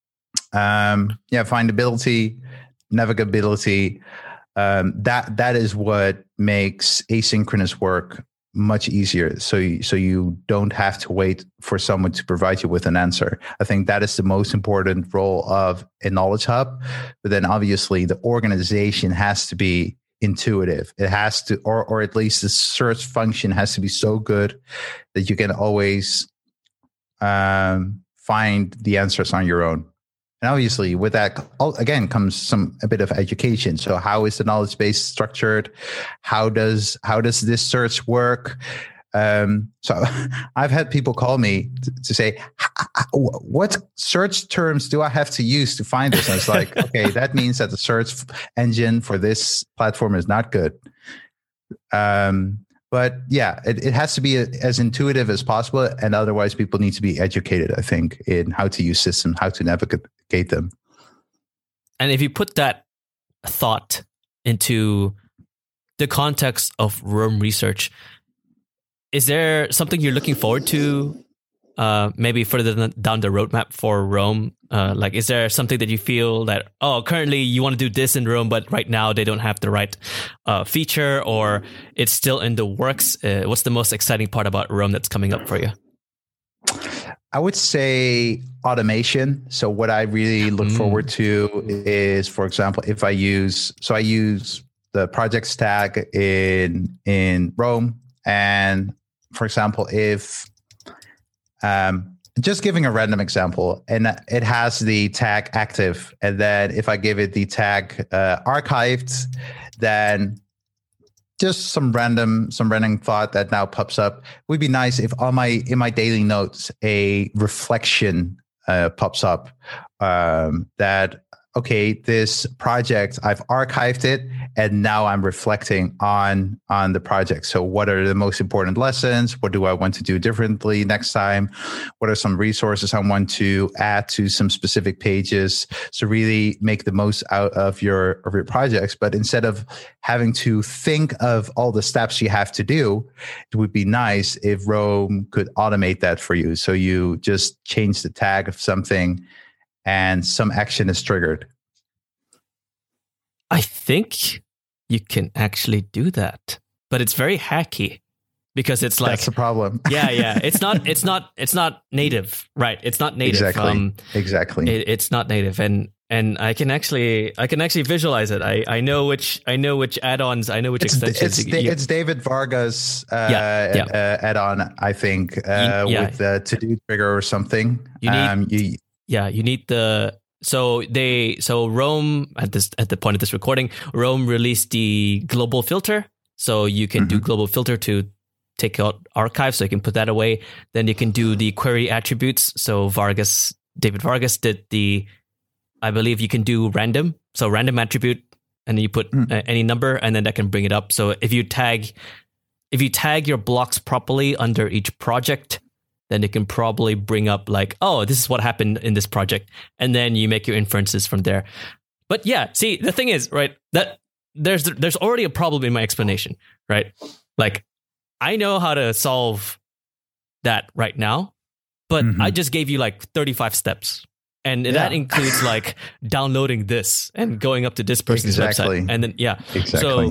Speaker 2: findability, navigability, that is what makes asynchronous work much easier. So you don't have to wait for someone to provide you with an answer. I think that is the most important role of a knowledge hub. But then obviously the organization has to be intuitive. It has to, or at least the search function has to be so good that you can always find the answers on your own. And obviously with that, again, comes a bit of education. So how is the knowledge base structured? How does this search work? So I've had people call me to say, what search terms do I have to use to find this? And it's like, okay, that means that the search engine for this platform is not good. But yeah, it has to be as intuitive as possible. And otherwise people need to be educated, I think, in how to use systems, how to navigate them.
Speaker 1: And if you put that thought into the context of Roam Research, is there something you're looking forward to maybe further down the roadmap for Roam? Like, is there something that you feel that, currently you want to do this in Roam, but right now they don't have the right feature, or it's still in the works? What's the most exciting part about Roam that's coming up for you?
Speaker 2: I would say automation. So what I really look forward to is, for example, if I use the projects tag in Roam. And for example, if just giving a random example, and it has the tag active, and then if I give it the tag archived, then just some random thought that now pops up. It would be nice if in my daily notes a reflection pops up that, okay, this project, I've archived it, and now I'm reflecting on the project. So what are the most important lessons? What do I want to do differently next time? What are some resources I want to add to some specific pages? So really make the most out of your projects. But instead of having to think of all the steps you have to do, it would be nice if Roam could automate that for you. So you just change the tag of something and some action is triggered.
Speaker 1: I think you can actually do that, but it's very hacky because it's like,
Speaker 2: that's the problem.
Speaker 1: yeah. It's not native, right? It's not native.
Speaker 2: Exactly.
Speaker 1: It's not native, and I can actually visualize it. I know which add-ons, I know which extensions.
Speaker 2: It's David Vargas add-on, I think, with the to-do trigger or something.
Speaker 1: You need the. So Roam at the point of this recording, Roam released the global filter. So you can do global filter to take out archives. So you can put that away. Then you can do the query attributes. So David Vargas did I believe you can do random. So random attribute, and then you put any number, and then that can bring it up. So if you tag your blocks properly under each project, then it can probably bring up like, oh, this is what happened in this project. And then you make your inferences from there. But yeah, see, the thing is, right, that there's already a problem in my explanation, right? Like, I know how to solve that right now, but I just gave you like 35 steps. And that includes like downloading this and going up to this person's website. And then, So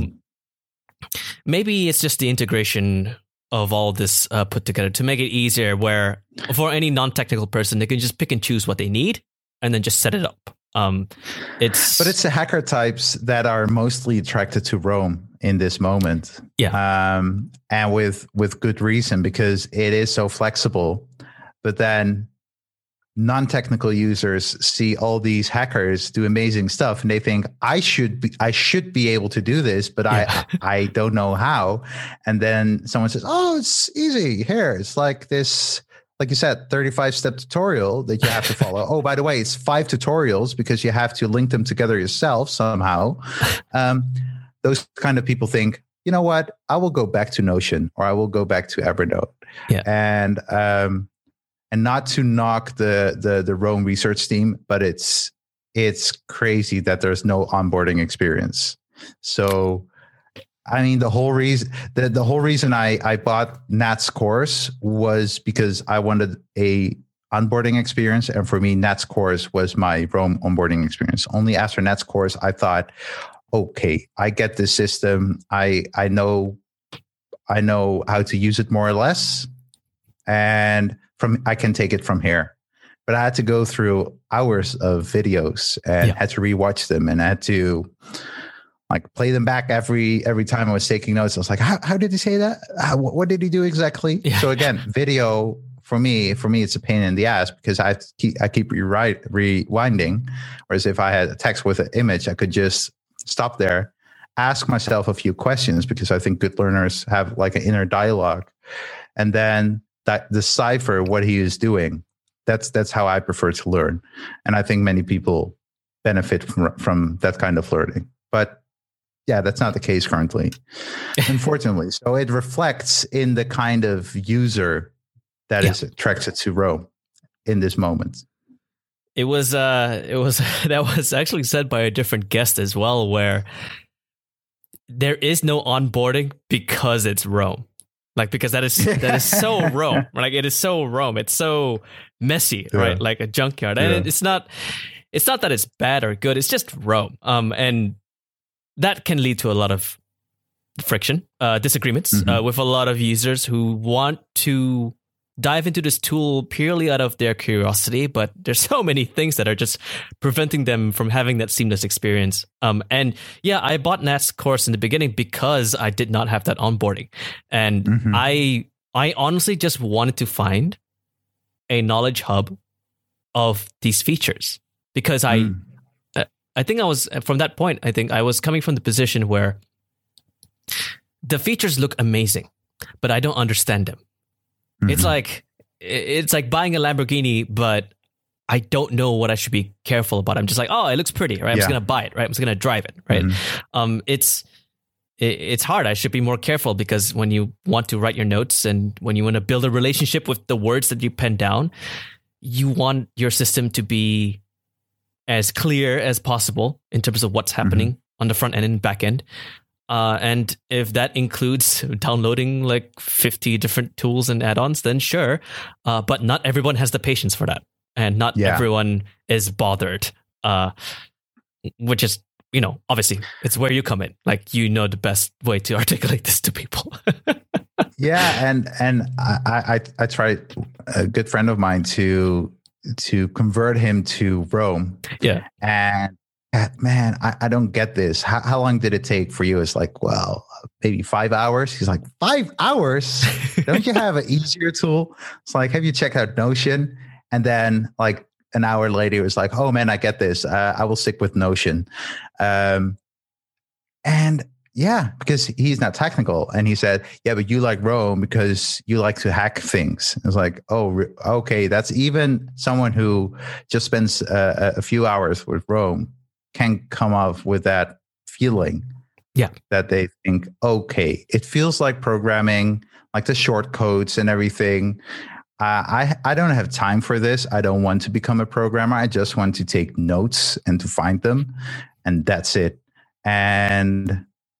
Speaker 1: maybe it's just the integration of all this put together to make it easier, where for any non-technical person, they can just pick and choose what they need and then just set it up. But
Speaker 2: it's the hacker types that are mostly attracted to Roam in this moment. And with good reason, because it is so flexible. But then non-technical users see all these hackers do amazing stuff, and they think I should be able to do this, but I don't know how. And then someone says, "Oh, it's easy. Here, it's like this." Like you said, 35-step tutorial that you have to follow. Oh, by the way, it's 5 tutorials because you have to link them together yourself somehow. Those kind of people think, you know what? I will go back to Notion, or I will go back to Evernote. And not to knock the Roam research team, but it's crazy that there's no onboarding experience. So, I mean, the whole reason I bought Nat's course was because I wanted a onboarding experience, and for me, Nat's course was my Roam onboarding experience. Only after Nat's course, I thought, okay, I get this system. I know how to use it more or less, and I can take it from here. But I had to go through hours of videos and had to rewatch them, and I had to like play them back every time I was taking notes. I was like, how did he say that? What did he do exactly? So again, video for me, it's a pain in the ass because I keep rewinding. Whereas if I had a text with an image, I could just stop there, ask myself a few questions, because I think good learners have like an inner dialogue and then decipher what he is doing. That's how I prefer to learn, and I think many people benefit from that kind of learning. But yeah, that's not the case currently, unfortunately. So it reflects in the kind of user that is attracted to Rome in this moment.
Speaker 1: It was that was actually said by a different guest as well, where there is no onboarding because it's Rome. Like, because that is so Rome. Like, it is so Rome. It's so messy, right? Like a junkyard. And it's not that it's bad or good. It's just Rome. And that can lead to a lot of friction, disagreements with a lot of users who want to dive into this tool purely out of their curiosity, but there's so many things that are just preventing them from having that seamless experience. And yeah, I bought Nat's course in the beginning because I did not have that onboarding. And I honestly just wanted to find a knowledge hub of these features, because I think I was, from that point, I think I was coming from the position where the features look amazing, but I don't understand them. It's like buying a Lamborghini, but I don't know what I should be careful about. I'm just like, oh, it looks pretty, right? I'm just gonna buy it, right? I'm just gonna drive it, right? It's hard. I should be more careful, because when you want to write your notes and when you want to build a relationship with the words that you pen down, you want your system to be as clear as possible in terms of what's happening on the front end and back end. And if that includes downloading like 50 different tools and add-ons, then sure. But not everyone has the patience for that. And not everyone is bothered, which is, obviously it's where you come in. Like, the best way to articulate this to people.
Speaker 2: And I tried, a good friend of mine to convert him to Rome. Yeah. And man, I don't get this. How long did it take for you? It's like, well, maybe 5 hours. He's like, 5 hours? Don't you have an easier tool? It's like, have you checked out Notion? And then like an hour later, it was like, oh man, I get this. I will stick with Notion. And yeah, because he's not technical. And he said, yeah, but you like Rome because you like to hack things. It's like, oh, okay. That's even someone who just spends a few hours with Rome can come up with that feeling. Yeah. That they think, okay, it feels like programming, like the short codes and everything. I don't have time for this. I don't want to become a programmer. I just want to take notes and to find them. And that's it. And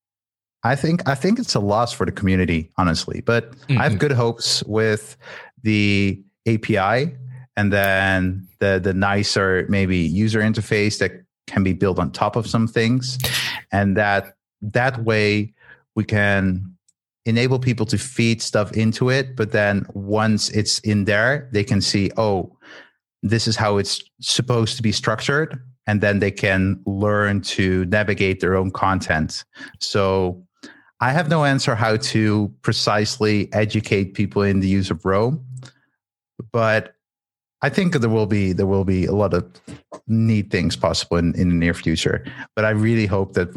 Speaker 2: I think it's a loss for the community, honestly. But I have good hopes with the API and then the nicer maybe user interface that can be built on top of some things. And that way we can enable people to feed stuff into it. But then once it's in there, they can see, oh, this is how it's supposed to be structured. And then they can learn to navigate their own content. So I have no answer how to precisely educate people in the use of Rome, but I think there will be a lot of neat things possible in the near future. But I really hope that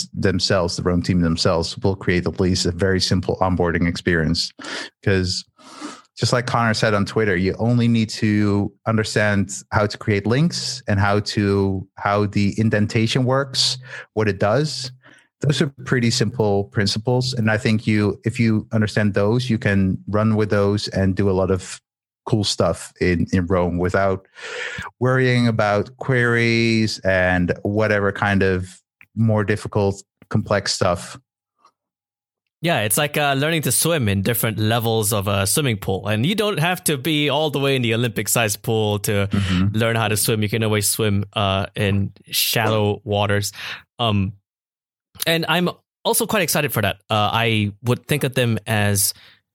Speaker 2: the Rome team themselves will create at least a very simple onboarding experience. Because just like Connor said on Twitter, you only need to understand how to create links and how the indentation works, what it does. Those are pretty simple principles. And I think if you understand those, you can run with those and do a lot of cool stuff in Rome without worrying about queries and whatever kind of more difficult, complex stuff.
Speaker 1: Yeah, it's like learning to swim in different levels of a swimming pool. And you don't have to be all the way in the Olympic-sized pool to learn how to swim. You can always swim in shallow waters. And I'm also quite excited for that. I would think of them as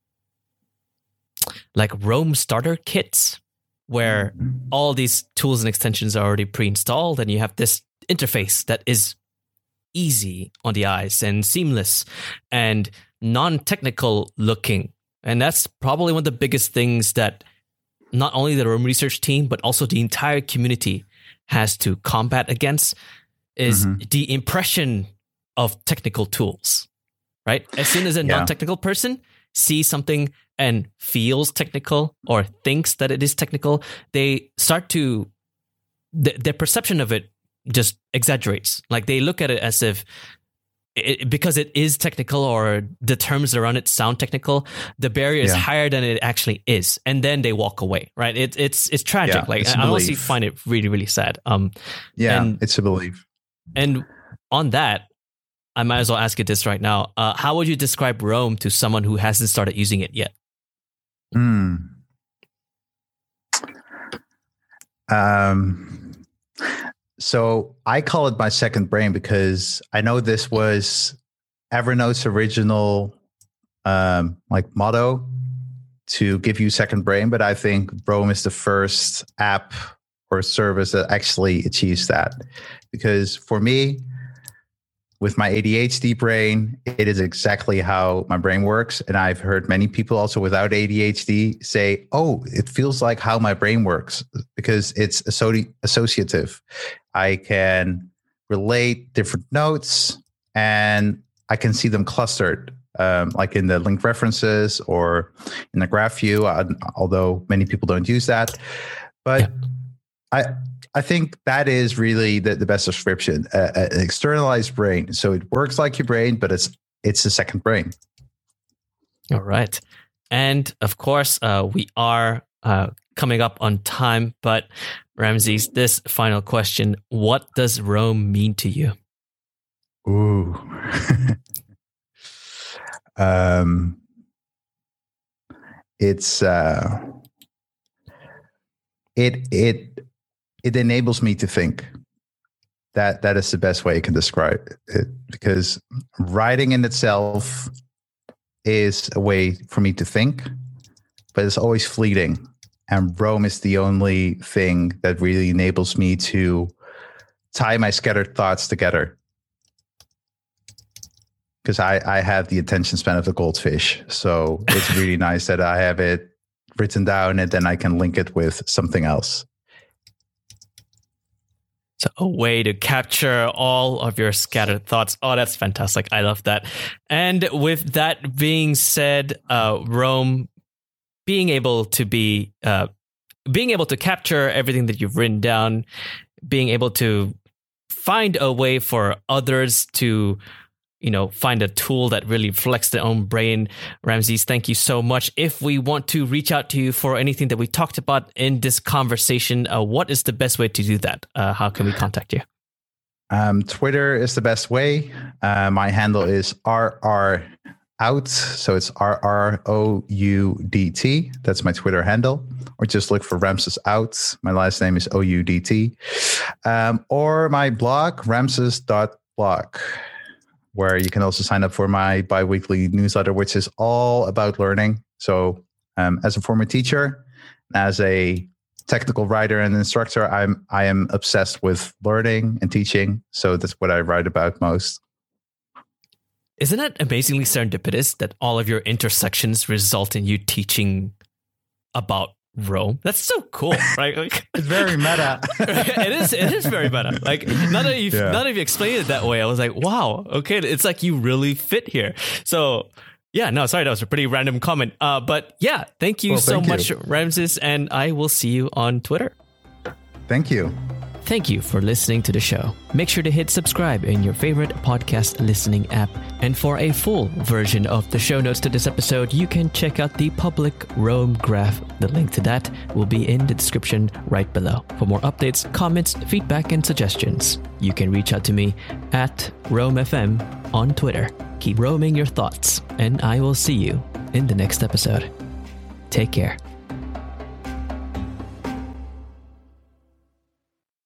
Speaker 1: like Rome starter kits, where all these tools and extensions are already pre-installed, and you have this interface that is easy on the eyes and seamless and non-technical looking. And that's probably one of the biggest things that not only the Rome research team, but also the entire community has to combat against is the impression of technical tools, right? As soon as a non-technical person sees something and feels technical or thinks that it is technical, they start to, their perception of it just exaggerates. Like they look at it as if, because it is technical or the terms around it sound technical, the barrier is higher than it actually is, and then they walk away. Right? It's tragic.
Speaker 2: Yeah,
Speaker 1: like I honestly find it really, really sad.
Speaker 2: It's a belief.
Speaker 1: And on that, I might as well ask you this right now. How would you describe Roam to someone who hasn't started using it yet?
Speaker 2: So I call it my second brain because I know this was Evernote's original motto to give you second brain, but I think Roam is the first app or service that actually achieves that. Because for me, with my ADHD brain, it is exactly how my brain works. And I've heard many people also without ADHD say, oh, it feels like how my brain works because it's associative. I can relate different notes and I can see them clustered, like in the linked references or in the graph view, although many people don't use that. But I think that is really the best description, an externalized brain. So it works like your brain, but it's a second brain.
Speaker 1: All right. And of course, we are coming up on time, but Ramses, this final question, what does Roam mean to you?
Speaker 2: Ooh. It enables me to think. That is the best way I can describe it, because writing in itself is a way for me to think, but it's always fleeting. And Roam is the only thing that really enables me to tie my scattered thoughts together. Because I have the attention span of a goldfish. So it's really nice that I have it written down and then I can link it with something else.
Speaker 1: So a way to capture all of your scattered thoughts. Oh, that's fantastic. I love that. And with that being said, Roam, being able to capture everything that you've written down, being able to find a way for others to, find a tool that really reflects their own brain. Ramses, thank you so much. If we want to reach out to you for anything that we talked about in this conversation, what is the best way to do that? How can we contact you?
Speaker 2: Twitter is the best way. My handle is RROUDT. So it's RROUDT. That's my Twitter handle. Or just look for Ramses Out. My last name is OUDT. Or my blog, ramses.blog, where you can also sign up for my bi-weekly newsletter, which is all about learning. So as a former teacher, as a technical writer and instructor, I am obsessed with learning and teaching. So that's what I write about most.
Speaker 1: Isn't it amazingly serendipitous that all of your intersections result in you teaching about Roam? That's so cool, right? Like,
Speaker 2: it's very meta.
Speaker 1: It is very meta. Like now that you've explained it that way, I was like, wow, okay, it's like you really fit here. So yeah, no, sorry, that was a pretty random comment. But yeah, thank you so much, Ramses, and I will see you on Twitter.
Speaker 2: Thank you.
Speaker 1: Thank you for listening to the show. Make sure to hit subscribe in your favorite podcast listening app. And for a full version of the show notes to this episode, you can check out the public Roam graph. The link to that will be in the description right below. For more updates, comments, feedback, and suggestions, you can reach out to me at RoamFM on Twitter. Keep roaming your thoughts, and I will see you in the next episode. Take care.